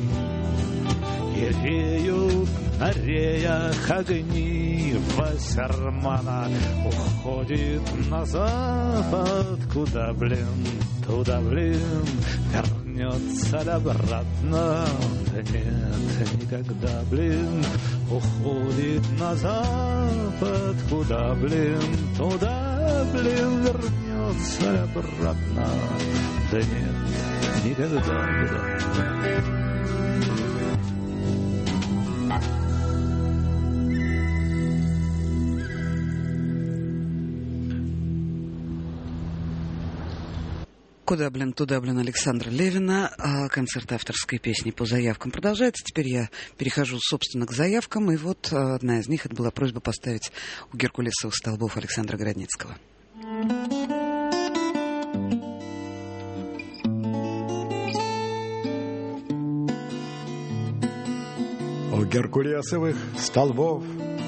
и реют на реях огни Вассермана. Уходит на запад, куда, блин, туда, блин, вернется ли обратно? Да нет, никогда, блин. Уходит на запад, куда, блин, туда, блин, вернется ли обратно? Да нет, никогда, никогда. «Куда, блин, туда, блин» Александра Левина. Концерт авторской песни по заявкам продолжается. Теперь я перехожу, собственно, к заявкам. И вот одна из них, это была просьба поставить у геркулесовых столбов Александра Градницкого. У геркулесовых столбов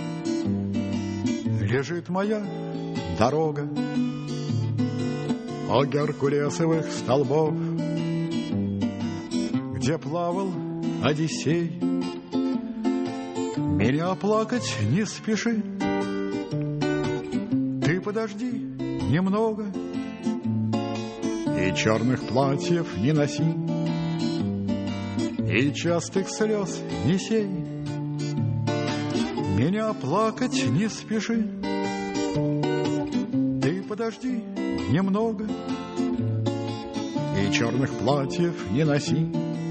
лежит моя дорога. О геркулесовых столбов, где плавал Одиссей, меня плакать не спеши, ты подожди немного, и черных платьев не носи, и частых слез не сей, меня плакать не спеши, ты подожди немного, и черных платьев не носи,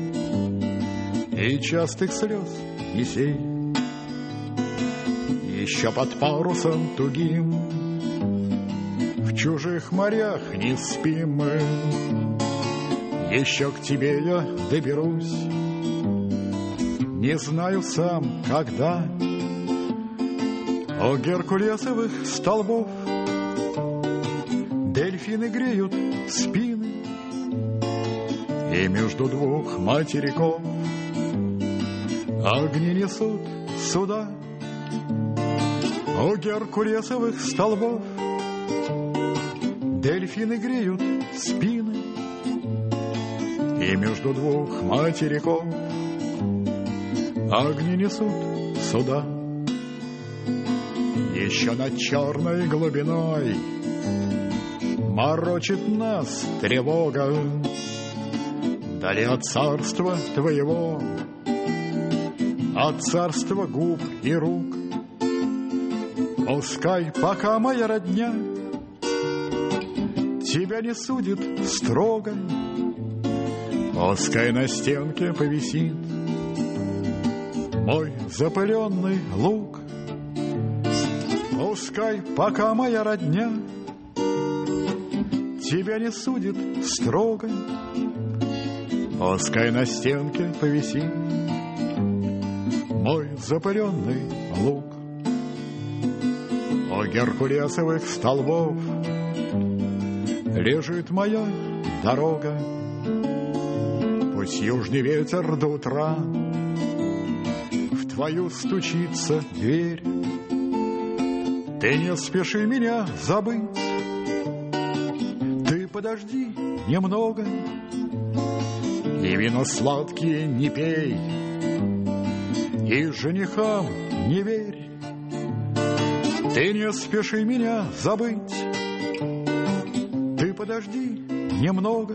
и частых слез не сей. Еще под парусом тугим в чужих морях не спим мы, еще к тебе я доберусь, не знаю сам когда. О геркулесовых столбов, Дельфины греют спины, и между двух материков огни несут суда у геркулесовых столбов. Дельфины греют спины, и между двух материков огни несут суда. Еще над черной глубиной морочит нас тревога, вдали от царства твоего, от царства губ и рук. Пускай пока моя родня тебя не судит строго, пускай на стенке повисит мой запыленный лук. Пускай пока моя родня тебя не судит строго, пускай на стенке повисит мой запыленный лук. У геркулесовых столбов лежит моя дорога, пусть южный ветер до утра в твою стучится дверь. Ты не спеши меня забыть, ты подожди немного, и вина сладкие не пей, и женихам не верь. Ты не спеши меня забыть, ты подожди немного,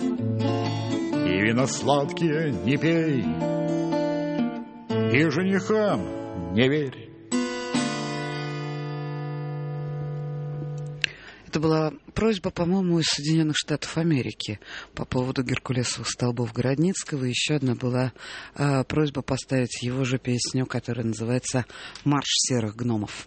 и вина сладкие не пей, и женихам не верь. Это была просьба, по-моему, из Соединенных Штатов Америки по поводу геркулесовых столбов Городницкого. Еще одна была просьба поставить его же песню, которая называется «Марш серых гномов».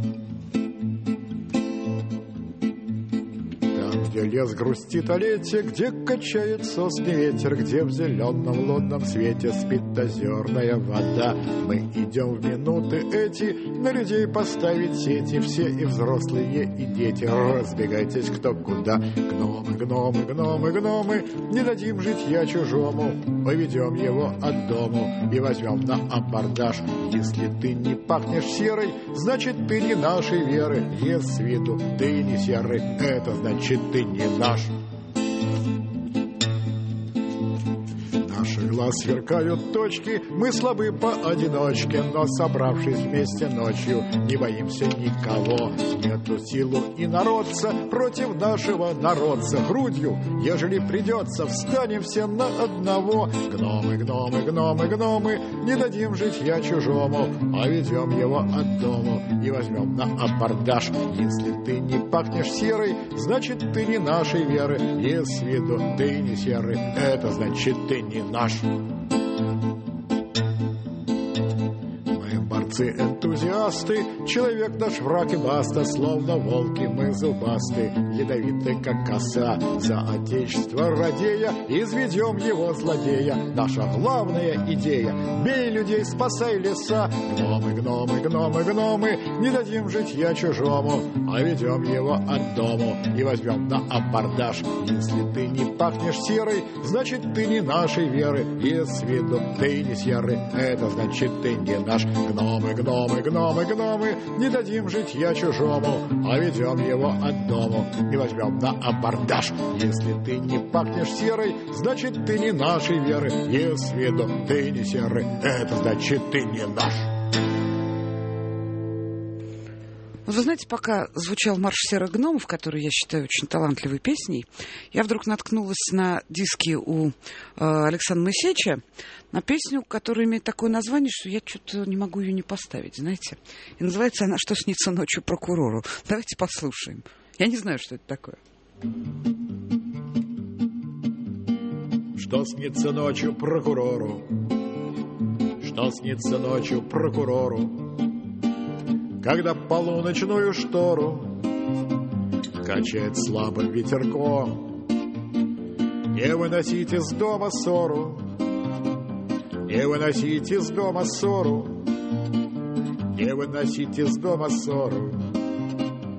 Где лес грустит о лете, где качает сосны ветер, где в зеленом лунном свете спит озерная вода. Мы идем в минуты эти на людей поставить сети, все и взрослые, и дети. Разбегайтесь кто куда. Гномы, гномы, гномы, гномы, не дадим житья чужому, поведем его от дому и возьмем на абордаж. Если ты не пахнешь серой, значит ты не нашей веры. Если с виду ты не серый, это значит ты не наш. Наши глаз сверкают точки, мы слабы поодиночке, но собравшись вместе ночью, не боимся никого. Нету силу и народца против нашего народца. Грудью, ежели придется, встанем все на одного. Гномы, гномы, гномы, гномы, не дадим житья чужому, а ведем его от дому и возьмем на абордаж. Если ты не пахнешь серой, значит ты не нашей веры. Если с виду ты не серый, это значит ты не наш. Борцы-энтузиасты, человек наш враг и баста, словно волки мы зубасты, ядовиты как коса. За отечество радея изведем его злодея. Наша главная идея — бей людей, спасай леса. Гномы, гномы, гномы, гномы, не дадим житья чужому, а ведем его от дому и возьмем на абордаж. Если ты не пахнешь серой, значит ты не нашей веры. Если с виду ты не серый, это значит ты не наш. Гномы, гномы, гномы, гномы, не дадим житья чужому, а ведем его от дому и возьмем на абордаж. Если ты не пахнешь серой, значит ты не нашей веры. Если с виду ты не серый, это значит ты не наш. Вы знаете, пока звучал «Марш серых гномов», который я считаю очень талантливой песней, я вдруг наткнулась на диски у Александра Моисеевича на песню, которая имеет такое название, что я что-то не могу ее не поставить, знаете. И называется она «Что снится ночью прокурору». Давайте послушаем. Я не знаю, что это такое. Что снится ночью прокурору? Что снится ночью прокурору? Когда полуночную штору качает слабым ветерком. Не выносите из дома ссору, не выносите из дома ссору, не выносите из дома ссору.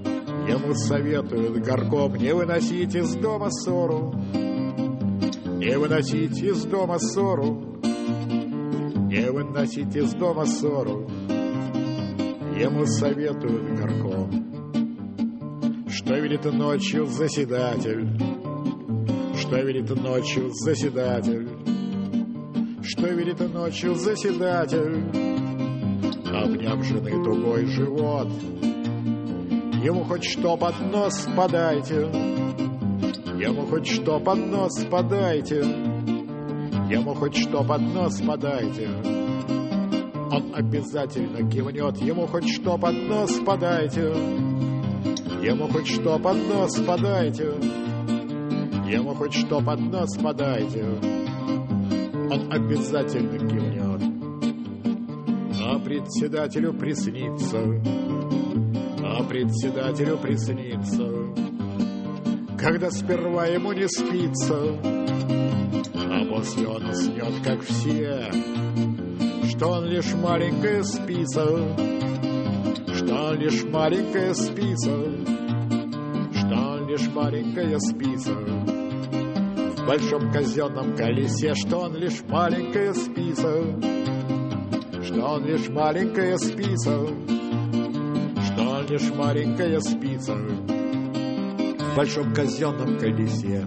Ему советуют горком: не выносить из дома ссору, не выносить из дома ссору, не выносить из дома ссору. Ему советуют горком. Что велит ночью заседатель? Что велит ночью заседатель? Что велит ночью заседатель? Обняв жены тугой живот, ему хоть что под нос подайте, ему хоть что под нос подайте, ему хоть что под нос подайте. Он обязательно кивнет, ему хоть что под нос подайте, ему хоть что под нос подайте, ему хоть что под нос подайте. Он обязательно кивнет. А председателю приснится, а председателю приснится, когда сперва ему не спится, а после он уснет, как все, что он лишь маленькая спица, что он лишь маленькая спица, что он лишь маленькая спица. В большом казенном колесе, что он лишь маленькая спица, что он лишь маленькая спица, что он лишь маленькая спица. В большом казенном колесе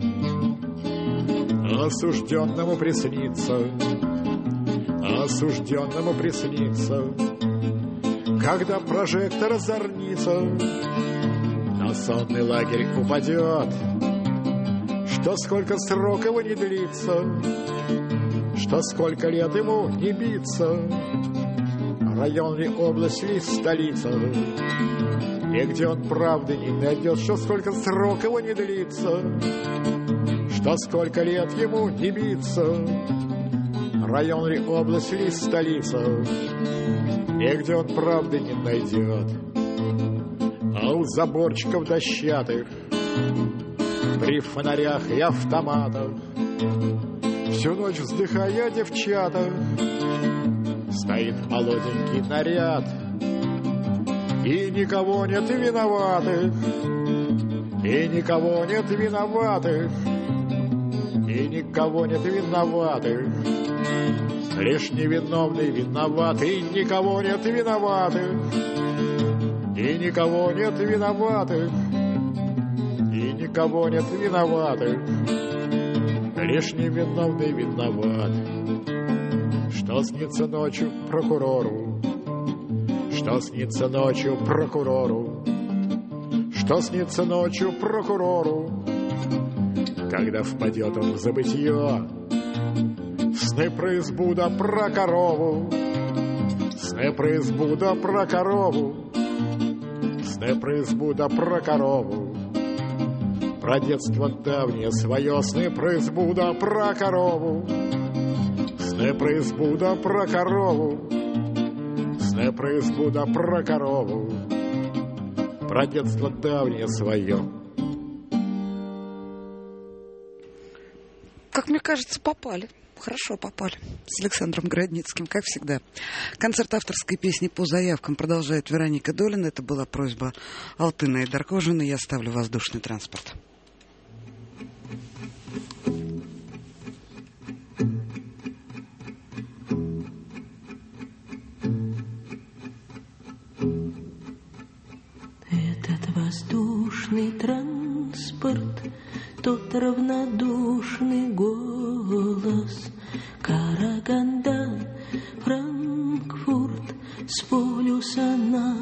осужденному приснится, осужденному приснится, когда прожектор озорнится, на сонный лагерь упадет, что сколько срок его не длится, что сколько лет ему не биться, район ли, область ли, столица, и где он правды не найдет, что сколько срок его не длится, что сколько лет ему не биться, район ли, область ли, столица, и где он правды не найдет. А у заборчиков дощатых, при фонарях и автоматах, всю ночь вздыхая девчата, стоит молоденький наряд, и никого нет виноватых, и никого нет виноватых, и никого нет виноватых, лишь невиновный виноват, и никого нет виноватых, и никого нет виноватых, и никого нет виноватых, лишь невиновный виноват. Что снится ночью прокурору, что снится ночью прокурору, что снится ночью прокурору, когда впадет он в забытье. Сны про избу да про корову, сны про избу да про корову, сны про избу да про корову, про детство давнее свое, сны про избу да про корову, сны про избу да про корову, сны про избу да про корову, про детство давнее свое. Как мне кажется, попали. Хорошо попали с Александром Городницким, как всегда. Концерт авторской песни по заявкам продолжает Вероника Долина. Это была просьба Алтына и Даркожина. Я ставлю воздушный транспорт. Этот воздушный транспорт, тот равнодушный голос, Караганда, Франкфурт, с полюса на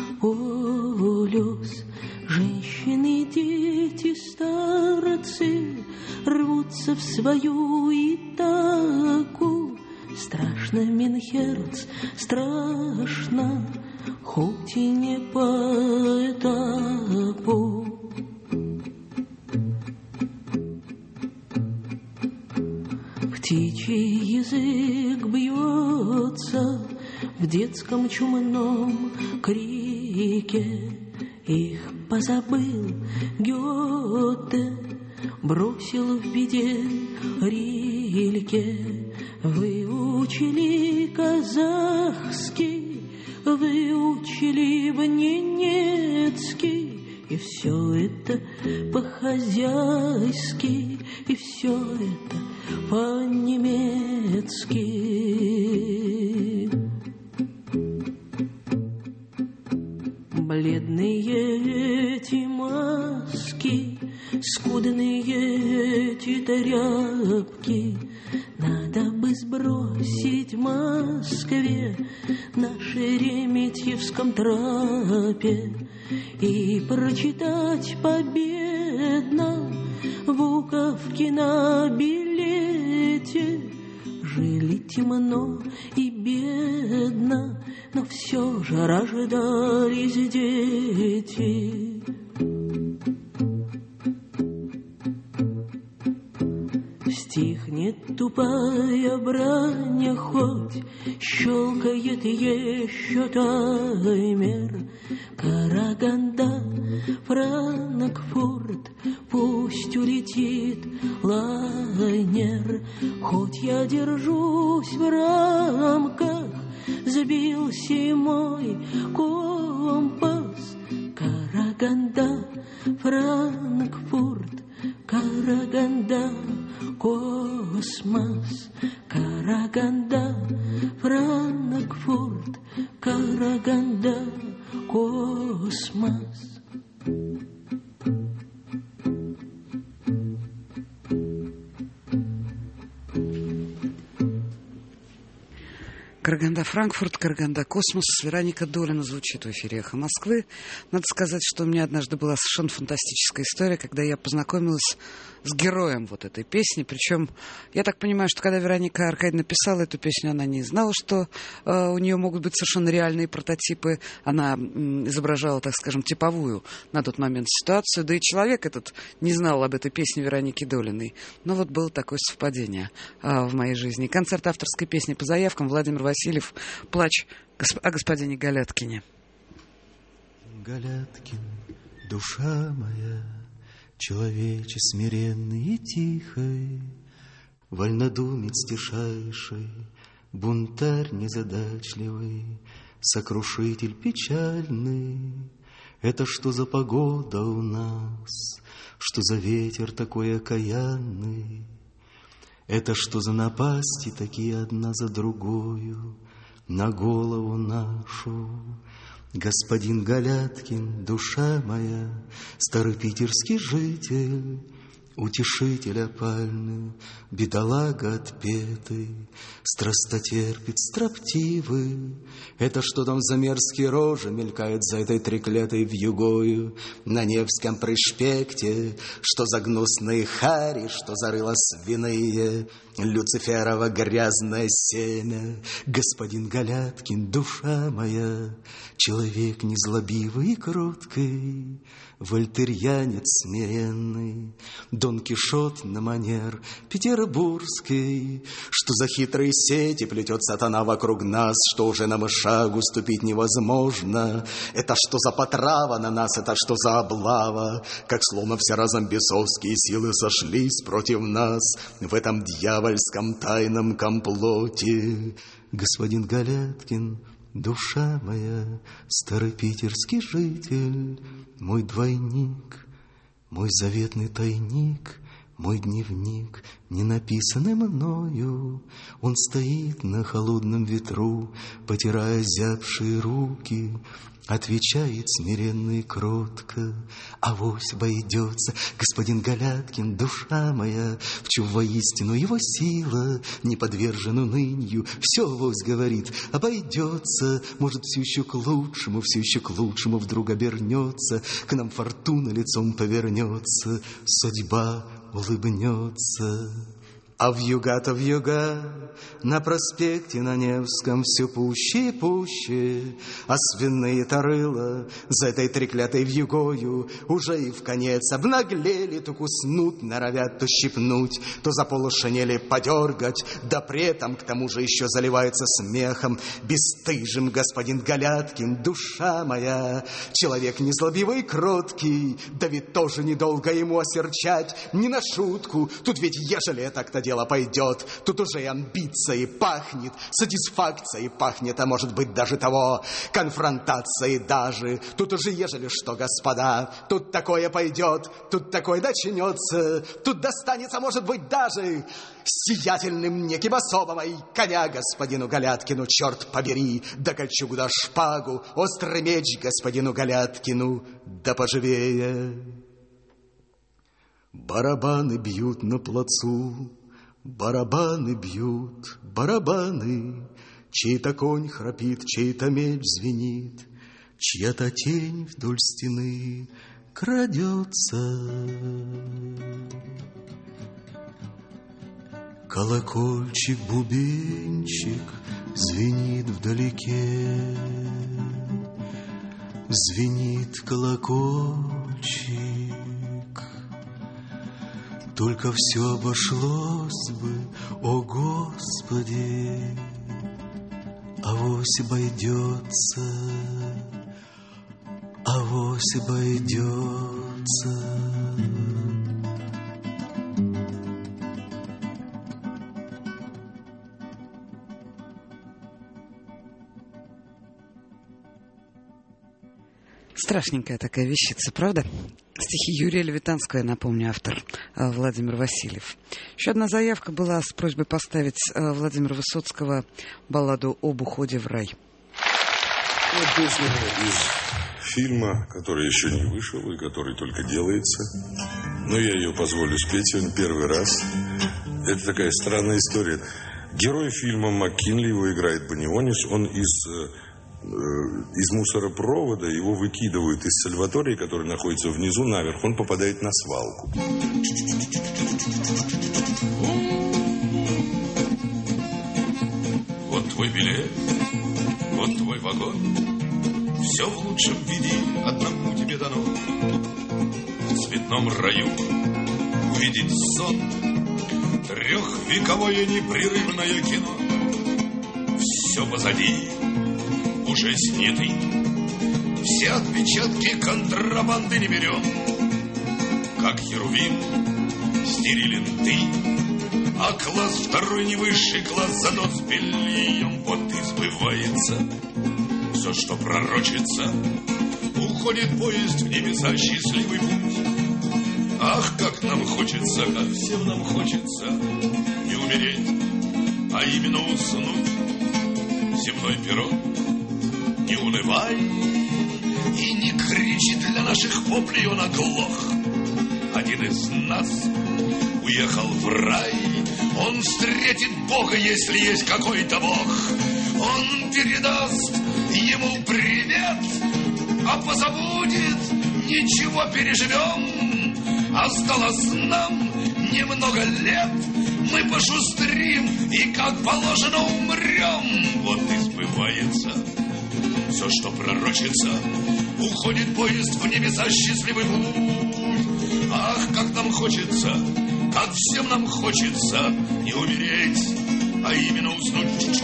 полюс. Женщины, дети, старцы рвутся в свою Итаку. Страшно, Минхерц, страшно, хоть и не по этапу. Птичий язык бьется в детском чумном крике. Их позабыл Гёте, бросил в беде Рильке. Выучили казахский, выучили бы немецкий, И все это по-хозяйски, и все это по-немецки. Бледные эти маски, скудные эти тряпки, надо бы сбросить в Москве на Шереметьевском трапе и прочитать победно буковки на билете. Жили темно и бедно, но все же рождались дети. Стихнет тупая брань, хоть щелкает еще таймер. Караганда, Франкфурт, пусть улетит лайнер. Хоть я держусь в рамках, сбился мой компас. Караганда, Франкфурт, Караганда, космос. Караганда, Франкфурт, Караганда, космос. Караганда, Франкфурт, Караганда, космос. Вероника Долина звучит в эфире «Эхо Москвы». Надо сказать, что у меня однажды была совершенно фантастическая история, когда я познакомилась с героем вот этой песни. Причем, я так понимаю, что когда Вероника Аркадьевна писала эту песню, она не знала, что у нее могут быть совершенно реальные прототипы. Она изображала, так скажем, типовую на тот момент ситуацию. Да и человек этот не знал об этой песне Вероники Долиной. Но вот было такое совпадение в моей жизни. Концерт авторской песни по заявкам. Владимир Васильев. Плач о господине Галяткине. Галяткин, душа моя, человече смиренный и тихой, вольнодумец тишайший, бунтарь незадачливый, сокрушитель печальный. Это что за погода у нас, что за ветер такой окаянный? Это что за напасти такие одна за другою на голову нашу? Господин Галяткин, душа моя, старый питерский житель, утешитель опальный, бедолага отпетый, страстотерпец строптивый. Это что там за мерзкие рожи мелькают за этой треклятой вьюгою на Невском проспекте? Что за гнусные хари, что за рыло свиные, Люциферово грязное семя? Господин Галяткин, душа моя, человек незлобивый и кроткий, вольтерьянец смиренный, Дон Кишот на манер петербургский. Что за хитрые сети плетет сатана вокруг нас, что уже нам и шагу ступить невозможно? Это что за потрава на нас, это что за облава? Как словно все разом бесовские силы сошлись против нас в этом дьявольском тайном комплоте. Господин Галяткин, душа моя, старый питерский житель, мой двойник, мой заветный тайник, мой дневник, не написанный мною. Он стоит на холодном ветру, потирая зябшие руки, отвечает смиренно и кротко: авось обойдется, господин Галяткин, душа моя, в чем воистину его сила не подвержена унынью. Все авось говорит, обойдется, может, все еще к лучшему вдруг обернется, к нам фортуна лицом повернется, судьба улыбнется. А вьюга-то вьюга, на проспекте на Невском все пуще и пуще, а свиные-то рыла за этой треклятой вьюгою уже и вконец обнаглели, то куснуть норовят, то щипнуть, то за полу шинели подергать, да при этом к тому же еще заливается смехом бесстыжим господин Галяткин, душа моя, человек незлобивый и кроткий, да ведь тоже недолго ему осерчать, не на шутку, тут ведь ежели я так-то делать дело пойдет. Тут уже и амбицией пахнет, сатисфакцией пахнет, а может быть даже того, конфронтацией даже. Тут уже ежели что, господа, тут такое пойдет, тут такое начнется, тут достанется, может быть, даже сиятельным неким особам, и коня господину Галяткину, черт побери, да кольчугу, да шпагу, острый меч господину Галяткину, да поживее. Барабаны бьют на плацу, барабаны бьют, барабаны. Чей-то конь храпит, чей-то меч звенит, чья-то тень вдоль стены крадется. Колокольчик, бубенчик звенит вдалеке, звенит колокольчик. Только все обошлось бы, о Господи, авось обойдется, авось обойдется. Страшненькая такая вещица, правда? Стихи Юрия Левитанского, я напомню, автор Владимир Васильев. Еще одна заявка была с просьбой поставить Владимира Высоцкого балладу «Об уходе в рай». Песня из фильма, который еще не вышел и который только делается. Но я ее позволю спеть, он первый раз. Это такая странная история. Герой фильма МакКинли, его играет Банионис, он из мусоропровода, его выкидывают из Сальватории, который находится внизу, наверх, он попадает на свалку. Вот твой билет, вот твой вагон, все в лучшем виде одному тебе дано. В цветном раю увидеть сон, трехвековое непрерывное кино. Все позади, уже сняты, все отпечатки контрабанды не берем. Как Херувим стерилен ты, а класс второй не высший класс, зато с бельем. Вот и сбывается все, что пророчится. Уходит поезд в небеса, счастливый путь. Ах, как нам хочется, как всем нам хочется не умереть, а именно уснуть. Земной перрон, не унывай и не кричи, для наших воплей он оглох. Один из нас уехал в рай, он встретит Бога, если есть какой-то Бог. Он передаст ему привет, а позабудет, ничего, переживем. Осталось нам немного лет, мы пошустрим и как положено умрем. Вот и сбывается все, что пророчится. Уходит поезд в небеса, счастливый путь. Ах, как нам хочется, как всем нам хочется не умереть, а именно уснуть.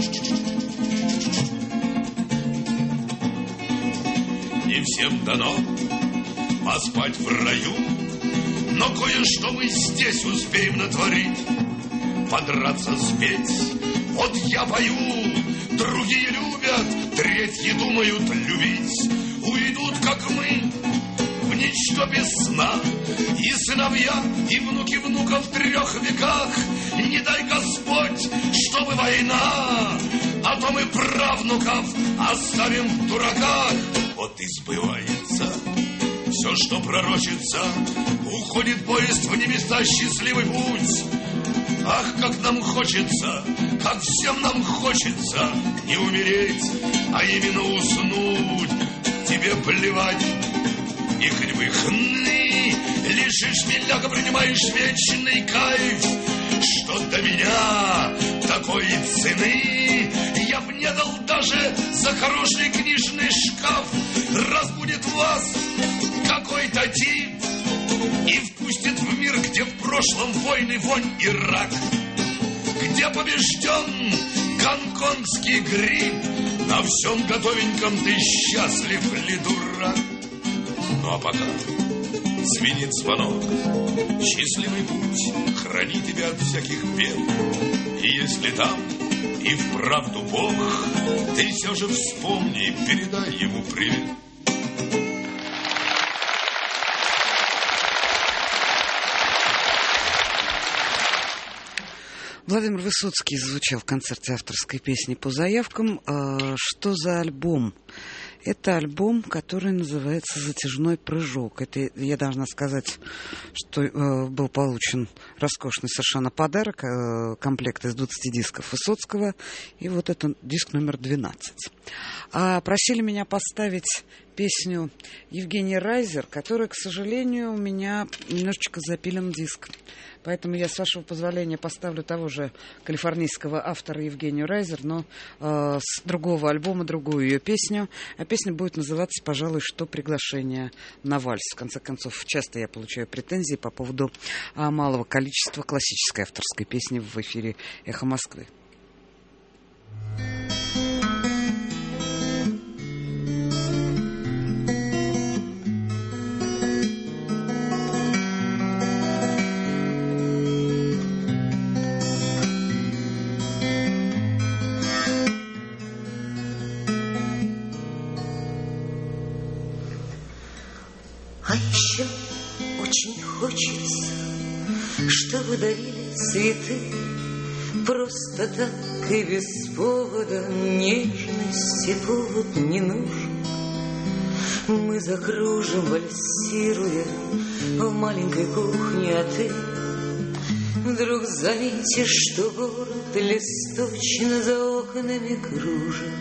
Не всем дано поспать в раю, но кое-что мы здесь успеем натворить. Подраться, спеть, вот я пою, другие любят, третьи думают любить. Уйдут, как мы, в ничто без сна, и сыновья, и внуки внуков в 3 веках. Не дай Господь, чтобы война, а то мы правнуков оставим в дураках. Вот и сбывается все, что пророчится. Уходит поезд в небеса, счастливый путь. Ах, как нам хочется, как всем нам хочется не умереть, а именно уснуть. Тебе плевать, и хоть бы хны, лежишь, миляга, принимаешь вечный кайф. Что до меня такой цены я б не дал даже за хороший книжный шкаф. Разбудит вас какой-то тип и впустит в мир, где в прошлом войны, вонь и рак, где побежден гонконгский грипп. На всем готовеньком ты счастлив ли, дурак? Ну а пока звенит звонок. Счастливый путь, храни тебя от всяких бед. И если там и вправду Бог, ты все же вспомни и передай ему привет. Владимир Высоцкий звучал в концерте авторской песни по заявкам. Что за альбом? Это альбом, который называется «Затяжной прыжок». Это, я должна сказать, что был получен роскошный совершенно подарок, комплект из 20 дисков Высоцкого, и вот это диск номер 12. Просили меня поставить песню Евгения Райзер, которая, к сожалению, у меня немножечко запилен диск. Поэтому я, с вашего позволения, поставлю того же калифорнийского автора Евгению Райзер, но с другого альбома, другую ее песню. А песня будет называться, пожалуй, «Что приглашение на вальс». В конце концов, часто я получаю претензии по поводу малого количества классической авторской песни в эфире «Эхо Москвы». А еще очень хочется, чтобы дарили цветы просто так и без повода. Нежности повод не нужен. Мы закружим, вальсируя в маленькой кухне, а ты вдруг заметишь, что город листочно за окнами кружит.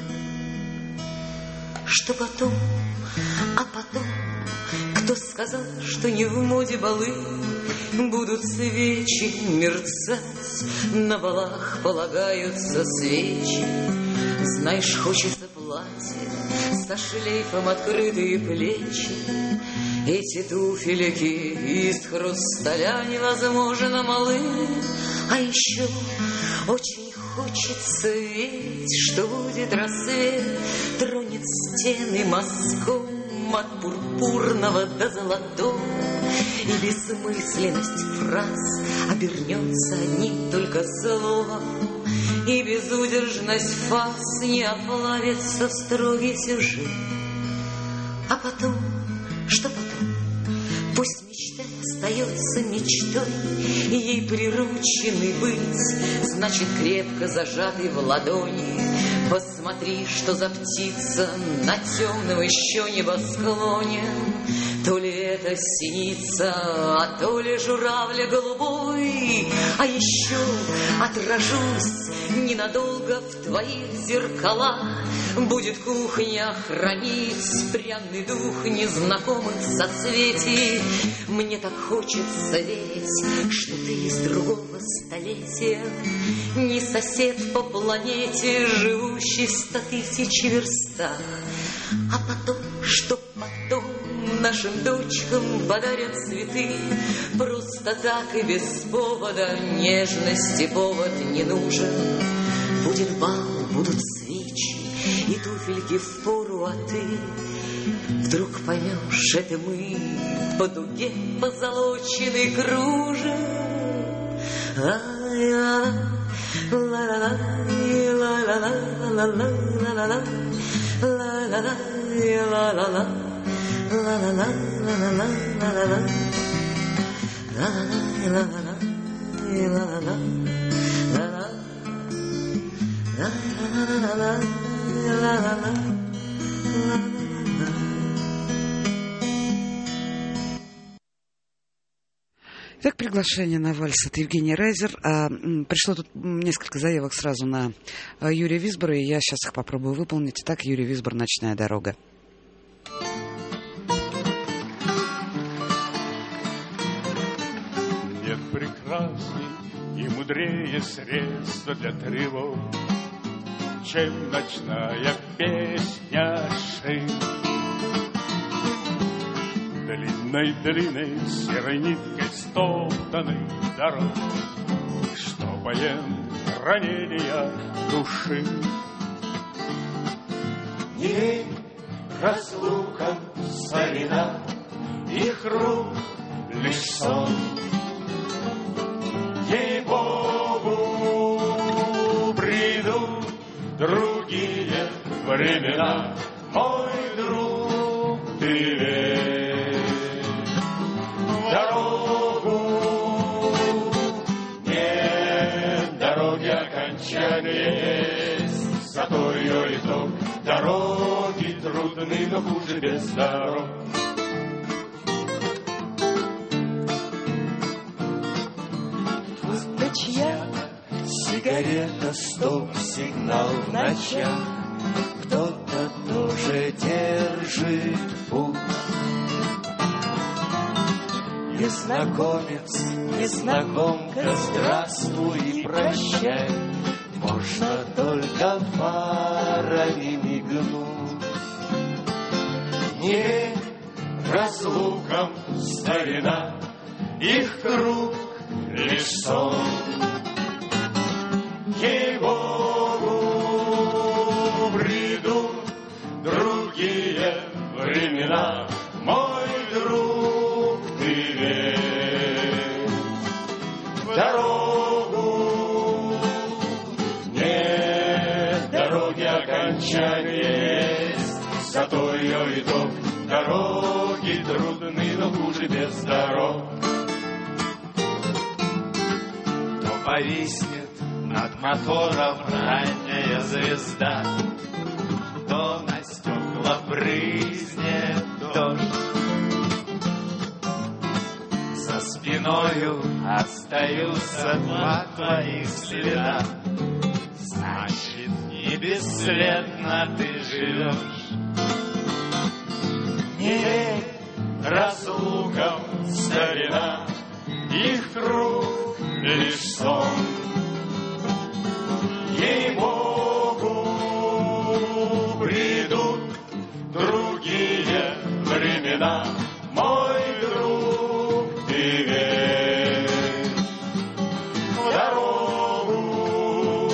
Что потом, а потом, кто сказал, что не в моде балы, будут свечи мерцать, на балах полагаются свечи. Знаешь, хочется платье со шлейфом открытые плечи. Эти туфельки из хрусталя невозможно малы. А еще очень хочется верить, что будет рассвет, тронет стены мазком от пурпурного до золотого, и бессмысленность фраз обернется одним только словом, и безудержность фаз не оплавится в строгий сюжет. А потом, что потом? Пусть мечта остается мечтой, ей прирученный быть, значит, крепко зажатый в ладони. Посмотри, что за птица на темном еще небосклоне. То ли это синица, а то ли журавля голубой. А еще отражусь ненадолго в твоих зеркалах. Будет кухня хранить пряный дух незнакомых соцветий. Мне так хочется верить, что ты из другого столетия, не сосед по планете, живущий в 100 000 верстах. А потом, что потом, нашим дочкам подарят цветы просто так и без повода. Нежности повод не нужен. Будет бал, будут свечи и туфельки впору, а ты вдруг поймешь, это мы по дуге позолоченный кружим. Итак, приглашение на вальс от Евгения Райзер. Пришло тут несколько заявок сразу на Юрия Висбора, и я сейчас их попробую выполнить. Итак, Юрий Висбор, «Ночная дорога». Нет прекрасней и мудрее средства для тревог, чем ночная песня шин. Длинной серой ниткой стоптанных дорог, что поем ранения души. Не лень, разлука, старина, их рук лишь сон. Ей-богу, придут другие времена, мой друг, ты верь в дорогу. Нет дороги окончания есть, зато ее итог. Дороги трудны, но хуже без дорог. Чья сигарета, стоп-сигнал в ночах. Кто-то тоже держит путь. Незнакомец, незнакомка, здравствуй и прощай. Можно только фарами мигнуть. Не разлукам старина, их круг лишь сон. Ей-богу, придут другие времена, мой друг, ты верь в дорогу. Нет дороги окончания есть, зато ее итог. Дороги трудны, но хуже без дорог. Повиснет над мотором ранняя звезда, то на стекла брызнет дождь. За спиною остаются два твоих следа, значит, не бесследно ты живешь. Не разлукам старина, их круг лишь сон. Ей-богу, придут другие времена, мой друг, ты верь в дорогу.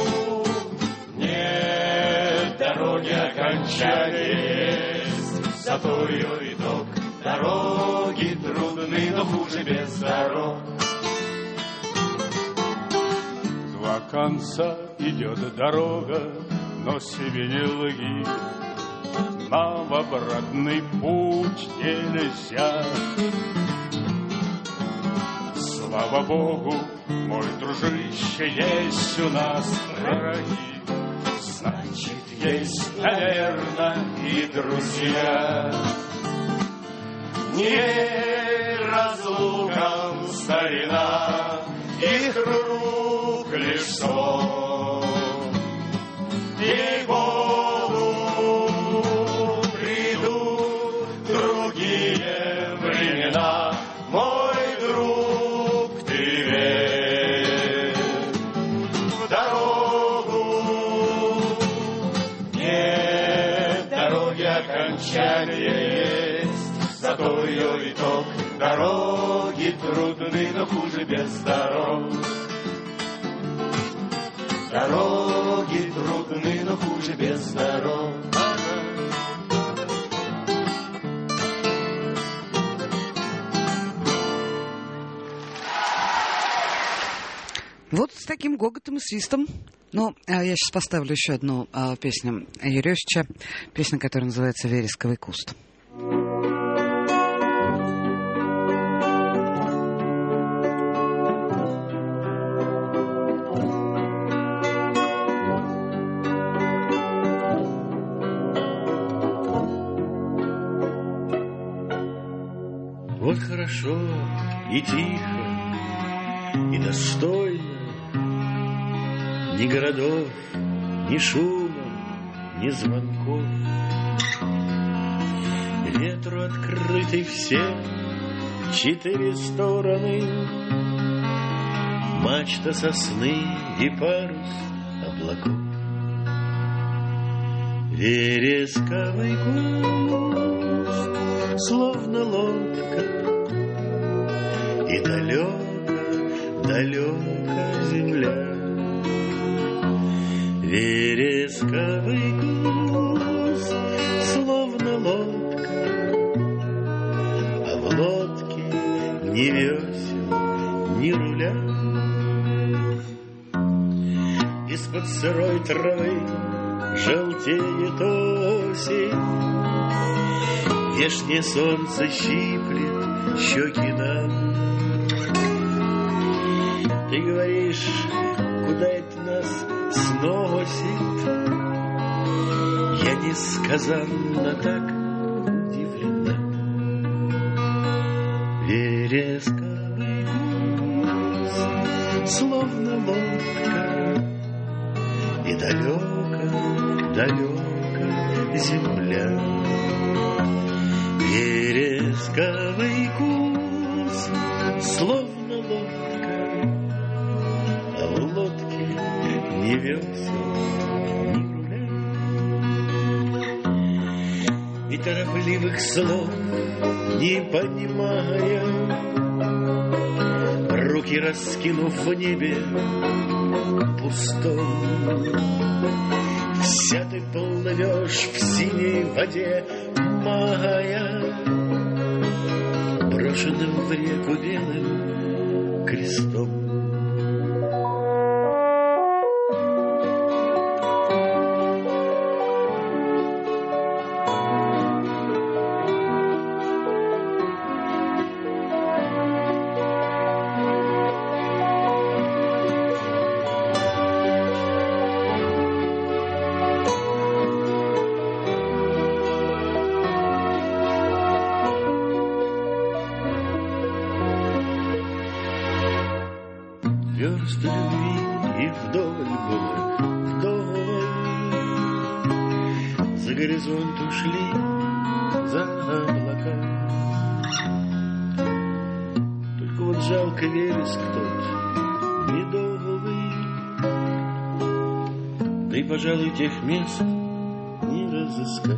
Нет дороги окончания есть, зато ее итог. Дороги трудны, но хуже без дорог. Два конца идет дорога, но себе не лги. Нам в обратный путь нельзя. Слава Богу, мой дружище, есть у нас враги. Значит, есть, наверное, и друзья. Не разлукам старина, их рук лишь сон. Ей-богу, придут другие времена, мой друг, ты верь в дорогу. Нет дороги окончания есть, зато ее итог. Дороги трудны, но хуже без дорог. Дороги трудны, но хуже без дорог. Вот с таким гоготом и свистом. Ну, я сейчас поставлю еще одну песню Юрьевича. Песня, которая называется «Вересковый куст». Вот хорошо и тихо, и достойно, ни городов, ни шума, ни звонков. Ветру открыты все 4 стороны, мачта сосны и парус облаков. Вересковый куст, словно лодка, и далеко земля. Вересковый куст, словно лодка, а в лодке ни весел, ни руля. Из-под сырой травы желтеет осень, вешнее солнце щиплет щеки нам. Ты говоришь, куда это нас сносит? Я несказанно так удивлена. Вересковый курс, словно лодка, и далеко, далеко земля. Вересковый курс, словно лодка, а в лодке ни весел, ни руля. И торопливых слов не понимая, руки раскинув в небе пустом, вся ты плывешь в синей воде мая, брошенным в реку белым крестом. Версты любви и вдоль было, вдоль. За горизонт ушли, за облака. Только вот жалко вереск тот медовый, да и, пожалуй, тех мест не разыскать.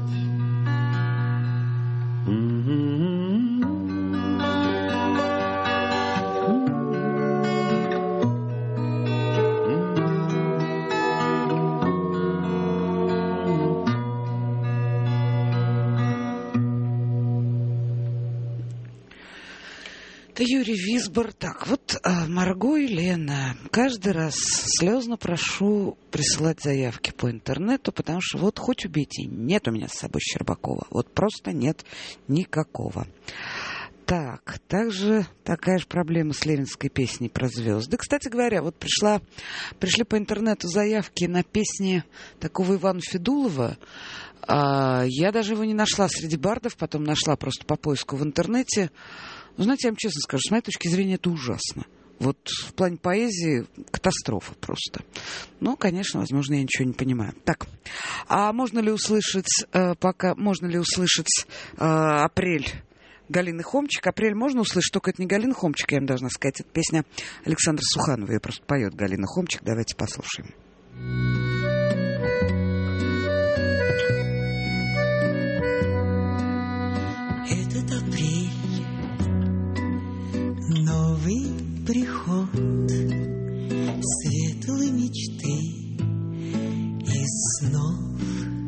Это Юрий Висбор. Так, вот Марго и Лена. Каждый раз слезно прошу присылать заявки по интернету, потому что вот хоть убейте, нет у меня с собой Щербакова. Вот просто нет никакого. Так, также такая же проблема с ленинской песней про звезды. Кстати говоря, вот пришли по интернету заявки на песни такого Ивана Федулова. Я даже его не нашла среди бардов, потом нашла просто по поиску в интернете. Ну, знаете, я вам честно скажу, с моей точки зрения, это ужасно. Вот в плане поэзии катастрофа просто. Ну, конечно, возможно, я ничего не понимаю. Так, а можно ли услышать «Апрель» Галины Хомчик? «Апрель» можно услышать, только это не Галина Хомчик, я им должна сказать. Это песня Александра Суханова. Ее просто поет Галина Хомчик. Давайте послушаем. Этот апрель, новый приход, светлые мечты и снов.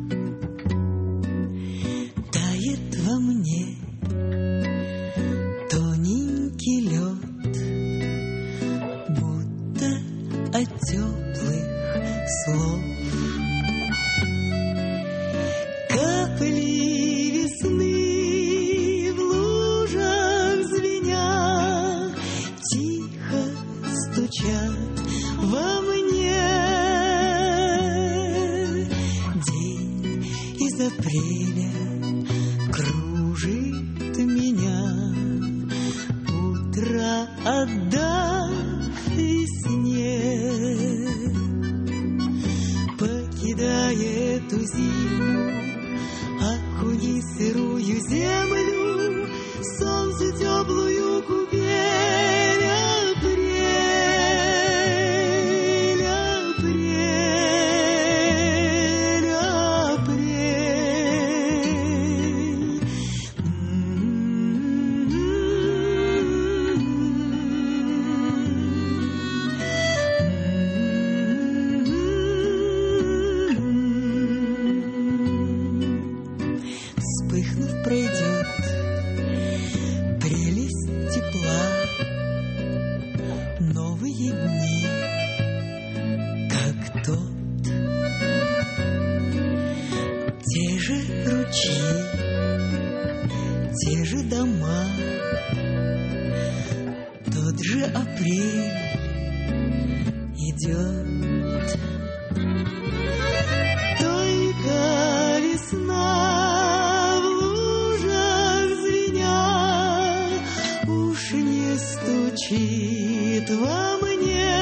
Тает во мне тоненький лед, будто от теплых слов. Капли весны в лужах звеня тихо стучат во мне. День из апреля кружит меня, утро отдав весне, покидая эту зиму, окуни сырую землю, солнце теплую купель. Апрель, апрель, апрель. Вспыхнув, пройдет эти дни, как тот, те же ручьи, те же дома, тот же апрель идет. Только весна в лужах звеня уж не стучит во мне.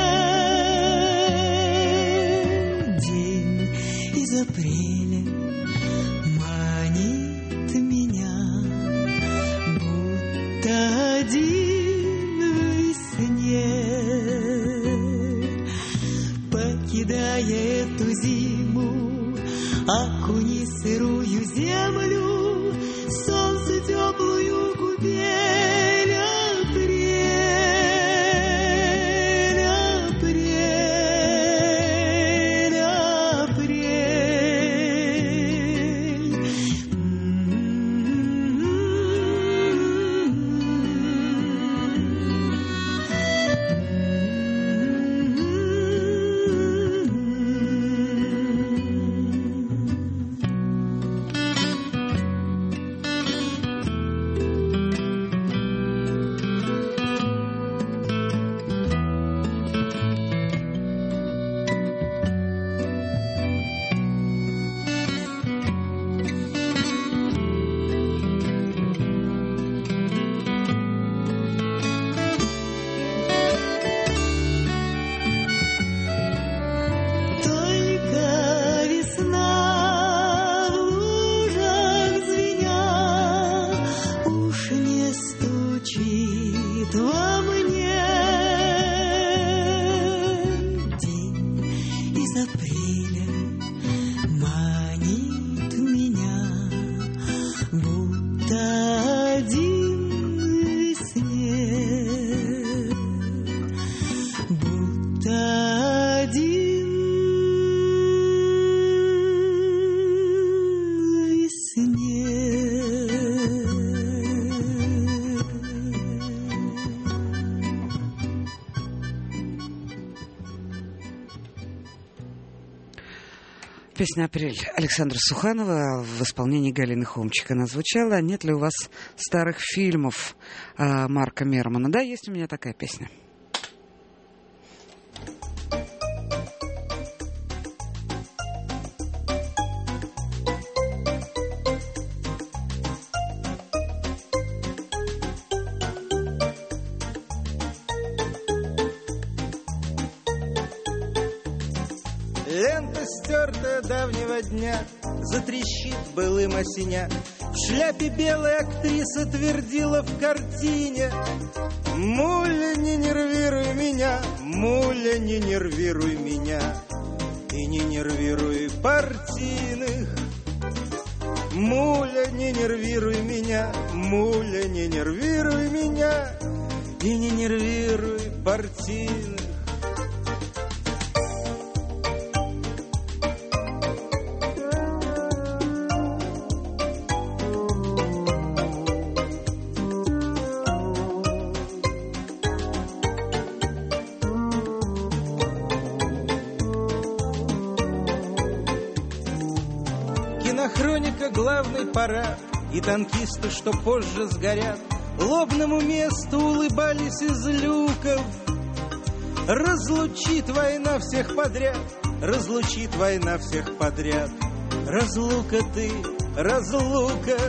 День из апреля манит меня, будто один в весне. Покидая эту зиму, окуни сырую землю, солнце теплую купель, апрель, апрель, апрель. Песня «Апрель» Александра Суханова в исполнении Галины Хомчик. Она звучала. Нет ли у вас старых фильмов Марка Мермана? Да, есть у меня такая песня. Лента, стертая давнего дня, затрещит былым осеня. В шляпе белая актриса твердила в картине: «Муля, не нервируй меня, муля, не нервируй меня, и не нервируй партийных. Муля, не нервируй меня, муля, не нервируй меня, и не нервируй партийных». Кинохроника, главный парад, и танкисты, что позже сгорят, лобному месту улыбались из люков. Разлучит война всех подряд, разлучит война всех подряд. Разлука ты, разлука.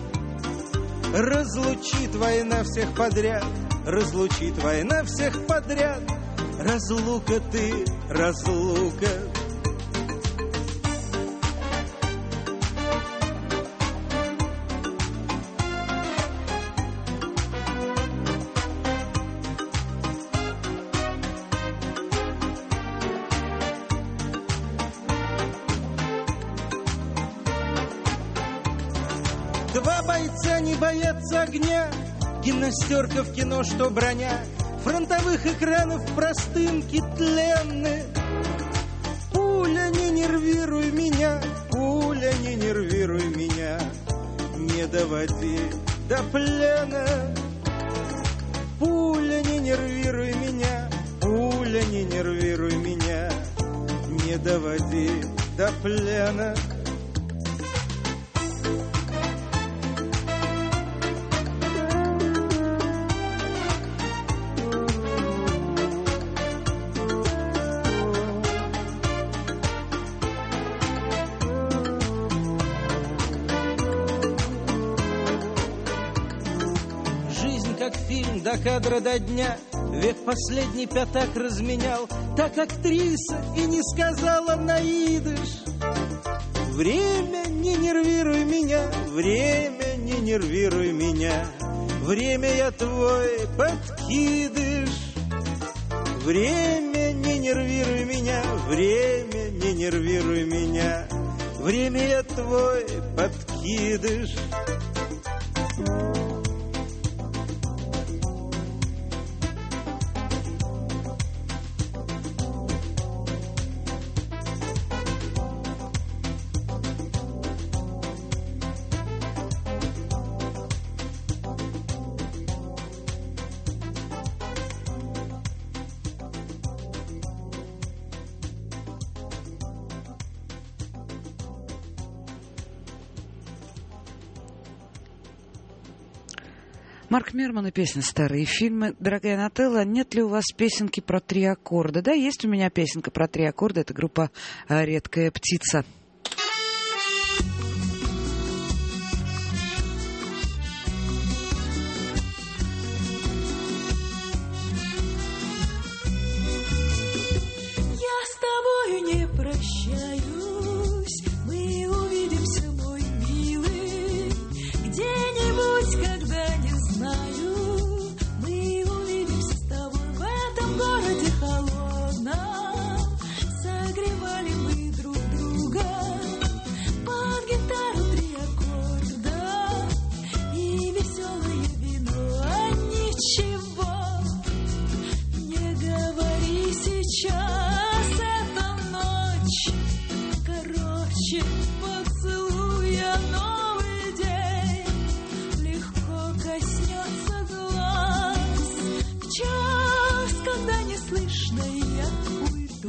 Разлучит война всех подряд, разлучит война всех подряд. Разлука ты, разлука. Два бойца не боятся огня, гимнастерка в кино, что броня, фронтовых экранов простынки тленны. Пуля, не нервируй меня, пуля, не нервируй меня, не доводи до плена. Пуля, не нервируй меня, пуля, не нервируй меня, не доводи до плена. До кадра до дня век последний пятак разменял. Так актриса и не сказала наидыш. Время, не нервируй меня, время, не нервируй меня. Время, я твой подкидыш. Время, не нервируй меня, время, не нервируй меня. Время, я твой подкидыш. Марк Мерман и песня «Старые фильмы». Дорогая Нателла, нет ли у вас песенки про 3 аккорда? Да, есть у меня песенка про 3 аккорда. Это группа «Редкая птица». Я с тобою не прощаюсь, мы увидимся, мой милый, где-нибудь, когда не знаю, мы увидимся с тобой в этом городе холодном. Согревали мы друг друга под гитару 3 аккорда и веселое вино, а ничего не говори сейчас, эта ночь короче поцелуя, новый день легко коснется глаз. В час, когда не слышно, я уйду.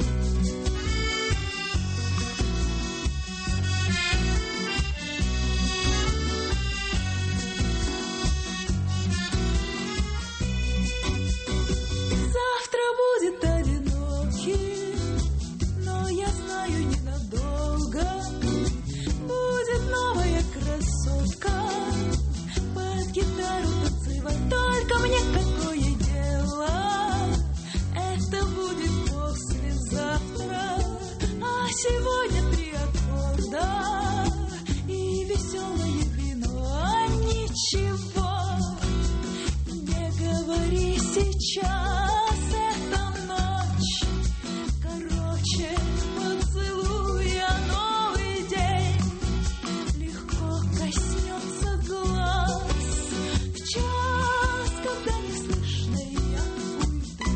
Завтра будет одинокий, но я знаю ненадолго. Будет новая красотка под гитару танцевать. Только мне какое дело? Это будет послезавтра, а сегодня 3 аккорда и веселое вино, а ничего не говори сейчас, эта ночь короче поцелуя, новый день легко коснется глаз. В час, когда не слышно, я уйду.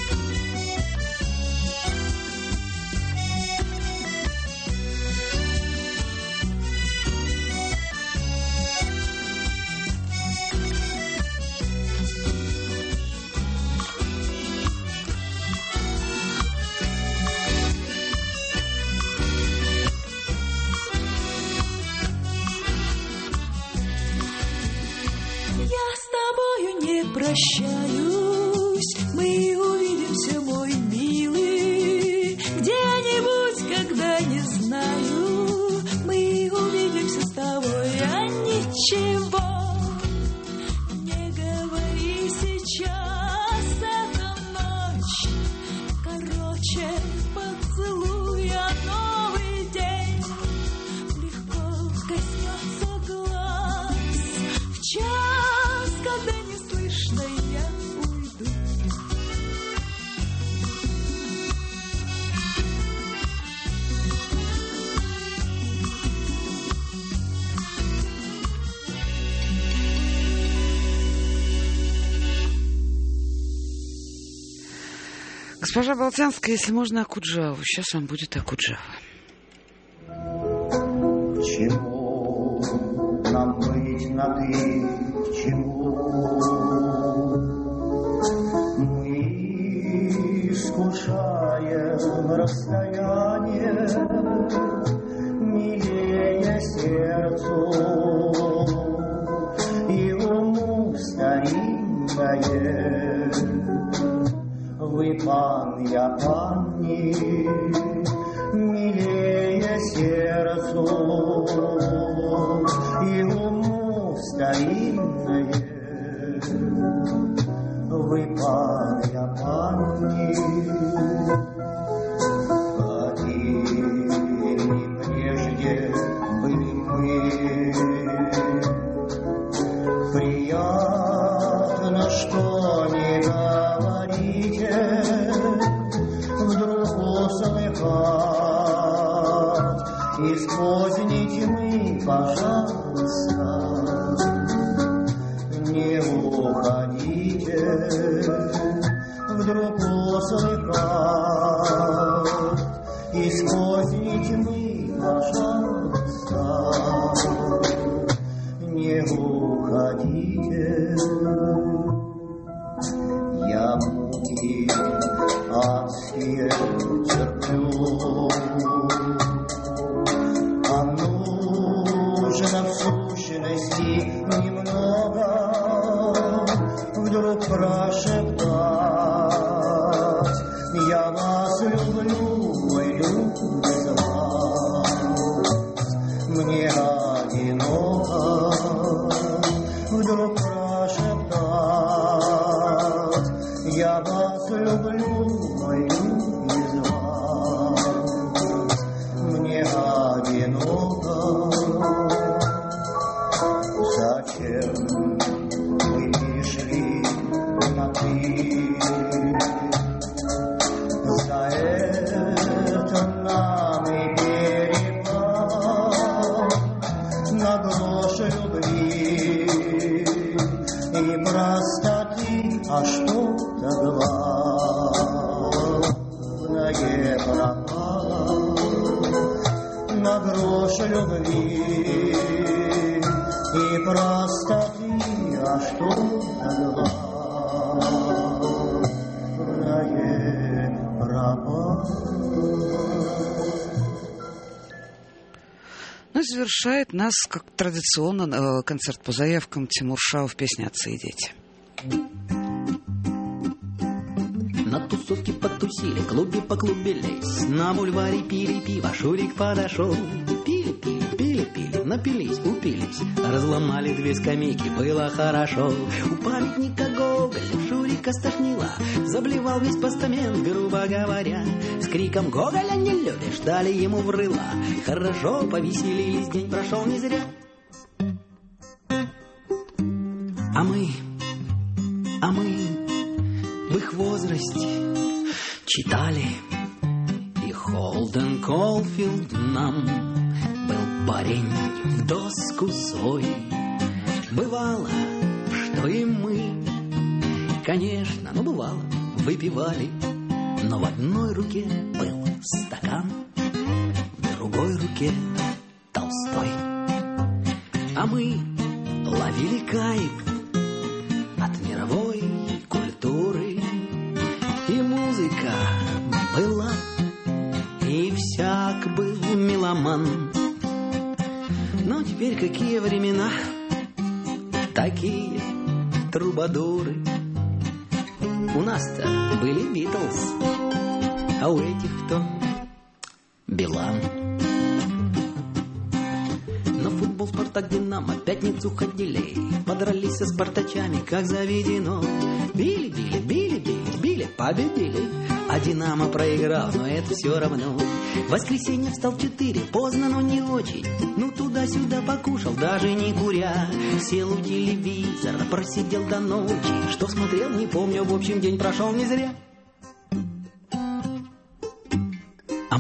Я с тобою не прощаюсь, мы увидимся, мой милый, где-нибудь, когда не знаю, мы увидимся с тобой, а ничего не говори сейчас, эта ночь короче поцелуя, новый день легко коснется глаз. В час, когда не слышно, я уйду. Госпожа Болтянская, если можно, Акуджаву. Сейчас вам будет Акуджава. К чему нам быть на «ты», к чему мы скучаем? расстояние милее сердцу и уму старинное. Вы пан, я панни, милее сердцу и уму старинное. Вы пан, я панни, какими прежде были мы. Приятно, что не говорите, вдруг услыхать из поздней тьмы, пожалуйста, не уходите, вдруг услыхать из поздней тьмы, пожалуйста, не уходите. Я муки адские терплю, а нужно в сущности немного вдруг прошептать: я вас люблю, мой любит вас. Мне одиноко вдруг прошептать: я вас люблю, мой любит вас. Мне одиноко. Зачем вы пришли на «ты»? За это нам и перепал на грош любви и простоты, а что-то главное пропало на грош любви и простоты, а что-то главное пропало. Ну и завершает нас, как традиционно, концерт по заявкам Тимур Шаов, песня «Отцы и дети». На тусовке потусили, клубе поклубились, на бульваре пили пиво, Шурик подошел. Пили, пили, пили, пили, напились, упились, разломали 2 скамейки, было хорошо. У памятника Гоголя Шурика стошнило, заблевал весь постамент, грубо говоря. С криком «Гоголя не любишь!» дали ему в рыло. Хорошо повеселились, день прошел не зря. А мы в их возрасте читали, и Холден Колфилд нам был парень в доску свой. Бывало, что и мы, конечно, бывало, выпивали, но в одной руке был стакан, в другой руке Толстой. А мы ловили кайф от мировой культуры, и музыка была, и всяк был меломан. Но теперь какие времена, такие трубадуры. У нас-то были Битлз, а у этих кто? Билан. На футбол Спартак Динамо пятницу ходили, подрались со спартачами, как заведено. Били, били, били, били, били, победили, а Динамо проиграл, но это все равно. В воскресенье встал в 4, поздно, но не очень. Ну туда-сюда покушал, даже не куря. Сел у телевизора, просидел до ночи. Что смотрел, не помню, в общем, день прошел не зря. А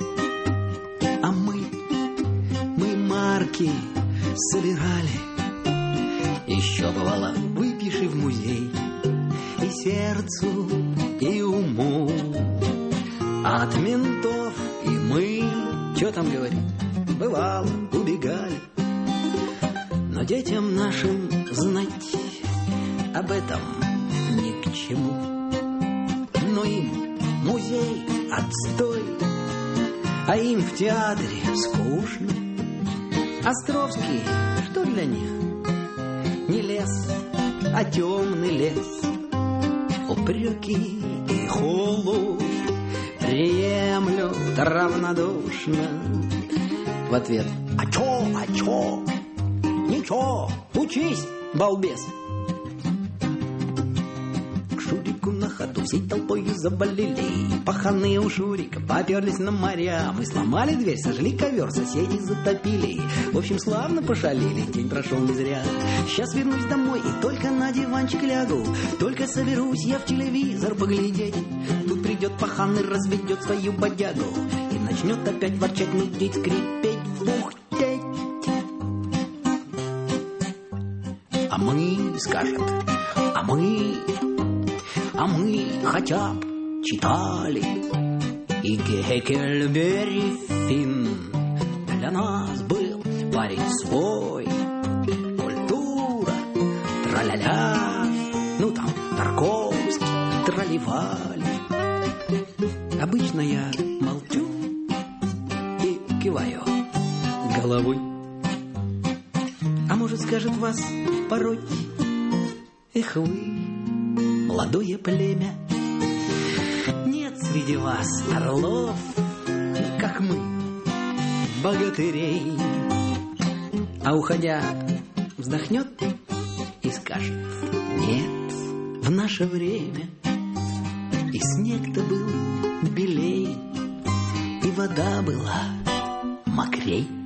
мы марки собирали. Еще бывало, выпиши в музей и сердцу, и уму. От ментов и мы, что там говорить, бывало, убегали. Но детям нашим знать об этом ни к чему. Но им музей отстой, а им в театре скучно. Островский, что для них? Не лес, а темный лес. Упреки и холод приемлют равнодушно. В ответ: а чё? Ничего, учись, балбес. К Шурику на ходу всей толпой завалили. Паханы у Шурика поперлись на моря. Мы сломали дверь, сожгли ковер, соседей затопили. В общем, славно пошалили, день прошел не зря. Сейчас вернусь домой и только на диванчик лягу. Только соберусь я в телевизор поглядеть. Тут придет пахан и разведет свою бодягу. И начнет опять ворчать, нудить, скрипеть, бухтеть. А мы, скажет, а мы хотя бы читали. И Геккельбери Финн для нас был парень свой. Культура, тра-ля-ля, ну там Тарковский, тролливали. Обычно я молчу и киваю головой. А может, скажет вас порой: эх вы, молодое племя, нет среди вас орлов, как мы, богатырей. А уходя, вздохнет и скажет: нет, в наше время и снег-то был белей, и вода была мокрей.